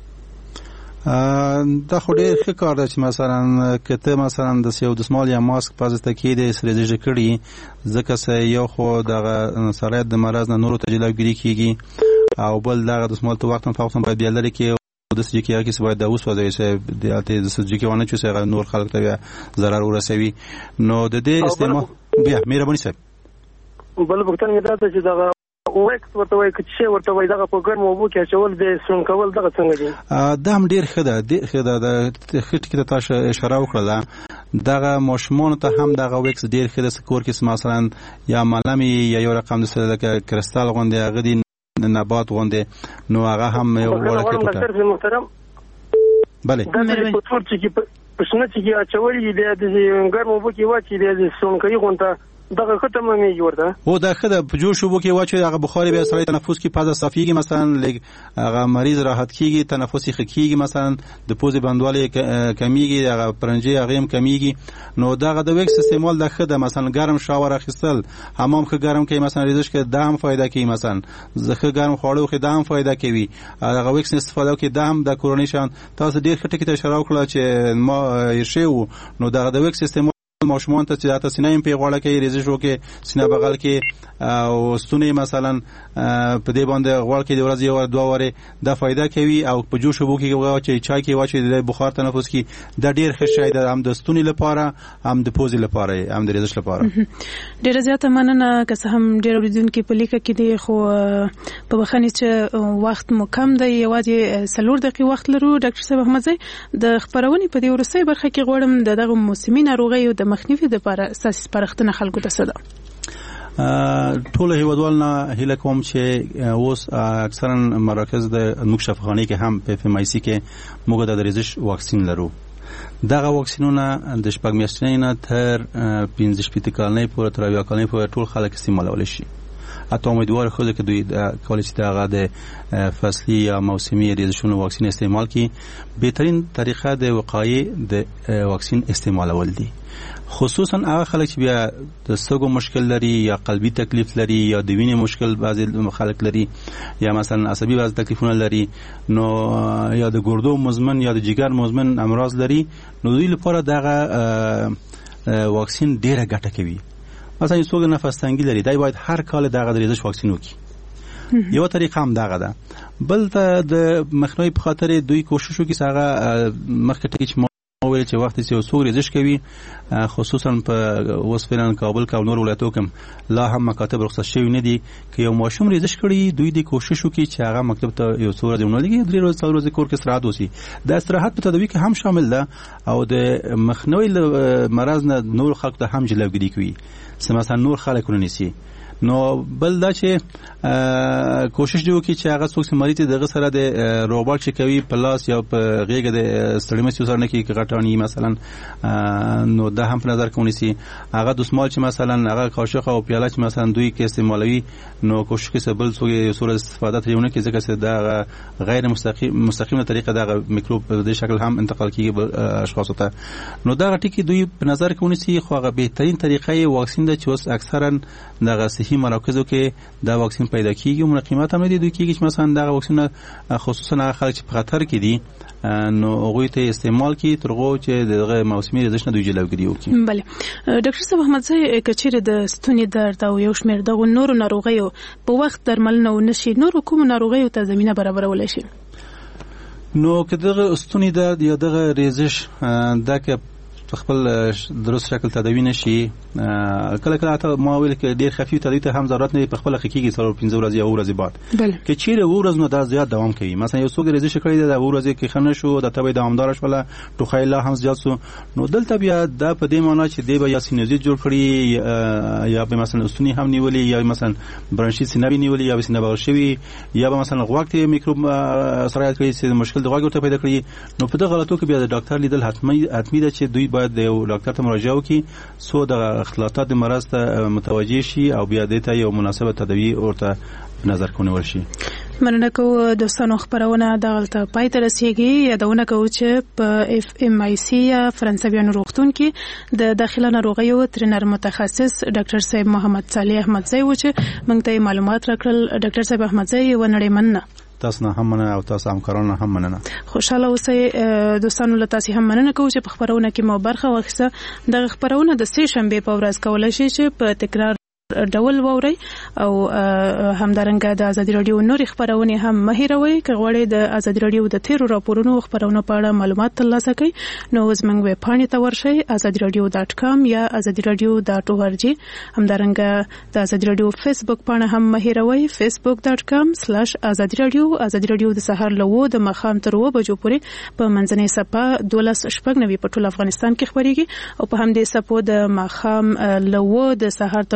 H: دا خو ډېر ښه کار دی چې مثلا که ته مثلا د یو دسمال یا ماسک پازته کې د سریزه کړي ځکه چې یو خو دغه سرایت د مرض نه نورو ته جلوګیری کیږي او بل دغه دسمال ته وخت په وخت باید بیا لري کې د سږي کې هغه څه باید د اوس وځي چې د اته د سږي کې ونه چې هغه نور خلک ته ضرر ورسوي نو د دې استعمال بیا مهرباني صاحب
U: بل وخت نه دا چې دغه وکس ورته وای چې ورته وای دغه په ګرمو وبو کې چول د سون کول دغه څنګه دي
H: دا هم ډیر ښه ده ډیر ښه ده د خټ کې تاسو اشاره وکړه دغه ماشومان ته هم دغه وکس ډیر ښه ده سکور کې مثلا یا ملامي یا یو رقم د سره کرستال غونډه هغه دي نبات غونډه نو هغه هم یو ورکه
U: محترم
H: بله
U: دا په تور چې په شنه چې اچولې د ګرمو وبو کې واچي د سون کوي غونډه
A: دغه ختم مې ورته
H: او دا خدای په جوش وبو کې واچي هغه بخاري به سره تنفس کې پازه صافيږي مثلا لګ هغه مریض راحت کیږي تنفسي خکېږي مثلا د پوزې بندوالي کمیږي هغه پرنجي هغه هم کمیږي نو دغه د ویکس استعمال د خدای مثلا ګرم شاور اخیستل حمام خو ګرم کوي مثلا ریزش کې دام فائدہ کوي مثلا زخه ګرم خوړو خو دام فائدہ کوي هغه ویکس استفاده کوي دام د کورونی شان تاسو ډیر خټه کې ته اشاره وکړه چې ما یې شیو نو دغه د ویکس استعمال ماشومان ته چې تاسو سینې په غوړه کې ریزش وکي سینې بغل کې او ستونی مثلا په دې باندې غوړ کې د ورځې یو دوه وره د فائدہ کوي او په جوش وبو کې واچي چای کې واچي د بخار تنفس کې د ډیر ښه شی ده هم د ستونی لپاره هم د پوزې لپاره هم د ریزش لپاره
G: ډیر زیاته مننه که څه هم ډیر اوریدونکو په لیکه کې دی خو په بخښنې چې وخت مو کم دی یوازې څلور دقیقې وخت لرو ډاکټر صاحب احمدزی د خبرونې په دې ورسې برخه کې غواړم دغه موسمي ناروغیو د مخنیوي لپاره اساسي سپارښتنه خلکو ته څه ده
H: ټول هیوادوالنا هیله کوم چې اوس اکثرا مراکز د موږ شفاخانه کې هم په اف ام آی سی کې موږ د ریزش واکسین لرو دغه واکسینونه د شپږ میاشتې نه تر پنځه شپږ کلنۍ پورې تر اویا کلنۍ پورې ټول خلک استعمالولی شي اته امیدوار خو چې دوی د کالج دغه د فصلي یا موسمي ریزشونو واکسین استعمال کی بهترین طریقه د وقایې د واکسین استعمالول دي خصوصا هغه خلک چې بیا د سګو مشکل لري یا قلبي تکلیف لري یا د وینې مشکل بعضی خلک لري یا مثلا عصبي بعضی تکلیفونه لري نو یا د ګردو مزمن یا د جګر مزمن امراض لري نو دوی لپاره دغه واکسین ډیره ګټه کوي مثلا یو څوک نفس تنګي لري دای باید هر کال دغه ریزش واکسین وکړي یو طریقه هم دغه ده بل ته د مخنیوي په خاطر دوی کوشش وکړي چې هغه مخکې چې ویل چې وخت چې څو ریزش کوي خصوصا په اوس فعلا کابل کا نور ولایتو کې لا هم مکاتب رخصت شوی نه دي که یو ماشوم ریزش کړي دوی د کوشش وکړي چې هغه مکتب ته یو څو ورځې ونه لګي درې ورځې څو ورځې کور کې استراحت وسی د استراحت په تداوی کې هم شامل ده او د مخنیوي مرض نه نور خلک ته هم جلوګیری کوي سم مثلا نور خلک ونیسي نو بل دا چې کوشش دی وکړي چې هغه څوک چې مریض دغه سره د روباټ چې کوي پلاس یا په غیږه د سټریمس یو سره نه کې غټانی مثلا نو دا هم په نظر کې ونیسي هغه د سمال چې مثلا هغه قاشق او پیاله چې مثلا دوی کې استعمالوي نو کوشش کوي بل څوک یو سره استفاده ترونه کې ځکه چې دا غیر مستقیم مستقیمه طریقه د میکروب په دې شکل هم انتقال کیږي اشخاص ته نو دا ټکی دوی په نظر کې ونیسي خو هغه بهترین طریقه واکسین ده چې اوس اکثرا دغه صحي مراکزو کې دا واکسین پیدا کیږي او قیمت هم دي کیږي چې مثلا دا واکسین خصوصا هغه خلک چې په خطر کې دي نو هغه ته استعمال کی ترغو چې دغه موسمي ریزش نه دوی جلوګیری وکړي.
G: بله ډاکټر صاحب احمدزی کچېره د ستوني درد او یو شمېر دغه نورو ناروغیو په وخت درملنه ونشي نورو کوم ناروغیو ته زمينه برابرول شي
H: نو که دغه ستوني درد یا دغه ریزش دغه خپل درست شکل تداوی نشي کله کله ته ما ویل کې ډیر خفیف تداوی ته هم ضرورت نه په خپل حقیقي سره پنځه ورځې او ورځې بعد کې چیرې ورځ نو دا زیات دوام کوي مثلا یو څوک ریزش کړی دا ورځې کې خنه شو د تبې دوامدار شول ټوخی لا هم زیات سو نو دلته بیا دا په دې معنی چې دی به یا سینوزیت جوړ کړي یا به مثلا ستوني هم نیولې یا مثلا برانشیت سینه نیولې یا سینه بغل شوی یا به مثلا غوږ ته میکروب سره کړی چې مشکل د غوږ ته پیدا کړی نو په دغه غلطو کې بیا د ډاکټر لیدل حتمی حتمی ده چې دوی باید د ډاکټر ته مراجعه وکړي سو د اختلاطات د مرض ته متوجه شي او بیا د ته یو مناسبه تداوی ورته نظر کونول شي.
G: مننه کوم دوستانو خبرونه دغلته پای ته رسیدي یادونه کوم چې په اف ام آی سی یا فرانسویانو روغتون کې د داخله ناروغیو ترنر متخصص ډاکټر صاحب محمد صالح احمدزی و چې موږ ته معلومات راکړل. ډاکټر صاحب احمدزی و نړۍ مننه
H: تاسو نه هم مننه او تاسو همکارانو هم مننه.
G: خوشاله اوسئ دوستانو له تاسو هم مننه کوم چې په خبرونه کې مو برخه واخیسته. د خبرونه د سې شنبه په ورځ کولای شي چې په تکرار ډول ووري او همدارنګه د ازادي رادیو نور خبرونه هم مهیروي که غواړئ د ازادي رادیو د تیرو راپورونو خبرونه په اړه معلومات ترلاسه کړئ نو زموږ ویب پاڼې ته ورشئ ازادي رادیو ډاټ کام یا ازادي رادیو ډاټ او ار جی. همدارنګه د ازادي رادیو فیسبوک پاڼه هم مهیروي فیسبوک ډاټ کام سلیش ازادي رادیو. ازادي رادیو د سحر لوو د مخام تر و بجو پورې په منځنۍ صفه دولس شپږ نوي په ټول افغانستان کې خبريږي او په همدې صفو د مخام لوو د سحر تر و بجو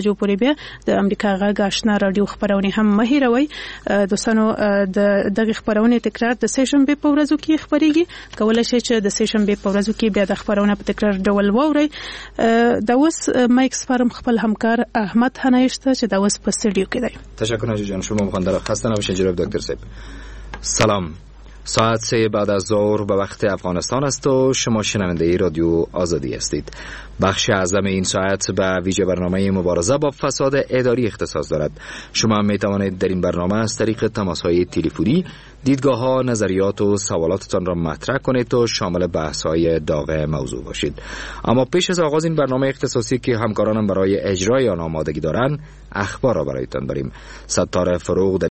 G: بجو پورې بیا د امریکا غږ آشنا رادیو خبرونه هم مهیروي. دوستانو د دغه خبرونه تکرار د سیشنبه په ورځو کې خبريږي. کولای شئ چې د سیشنبه په ورځو کې بیا د خبرونه په تکرار ډول واورئ. دا اوس مایکس فارم خپل همکار احمد هنایشته چې دا اوس په استودیو کې دی.
C: تشکر ناجی جان، شما مخاندر خسته نباشید جناب دکتر صاحب. سلام. ساعت سه بعد از ظهر به وقت افغانستان است و شما شنونده رادیو آزادی هستید. بخش اعظم این ساعت به ویژه برنامه مبارزه با فساد اداری اختصاص دارد. شما می توانید در این برنامه از طریق تماس‌های تلفنی دیدگاه‌ها، نظریات و سوالاتتان را مطرح کنید و شامل بحث‌های داغ موضوع باشید. اما پیش از آغاز این برنامه اختصاصی که همکارانم برای اجرای آن آمادگی دارند، اخبار را برایتان داریم. ستاره فروغ در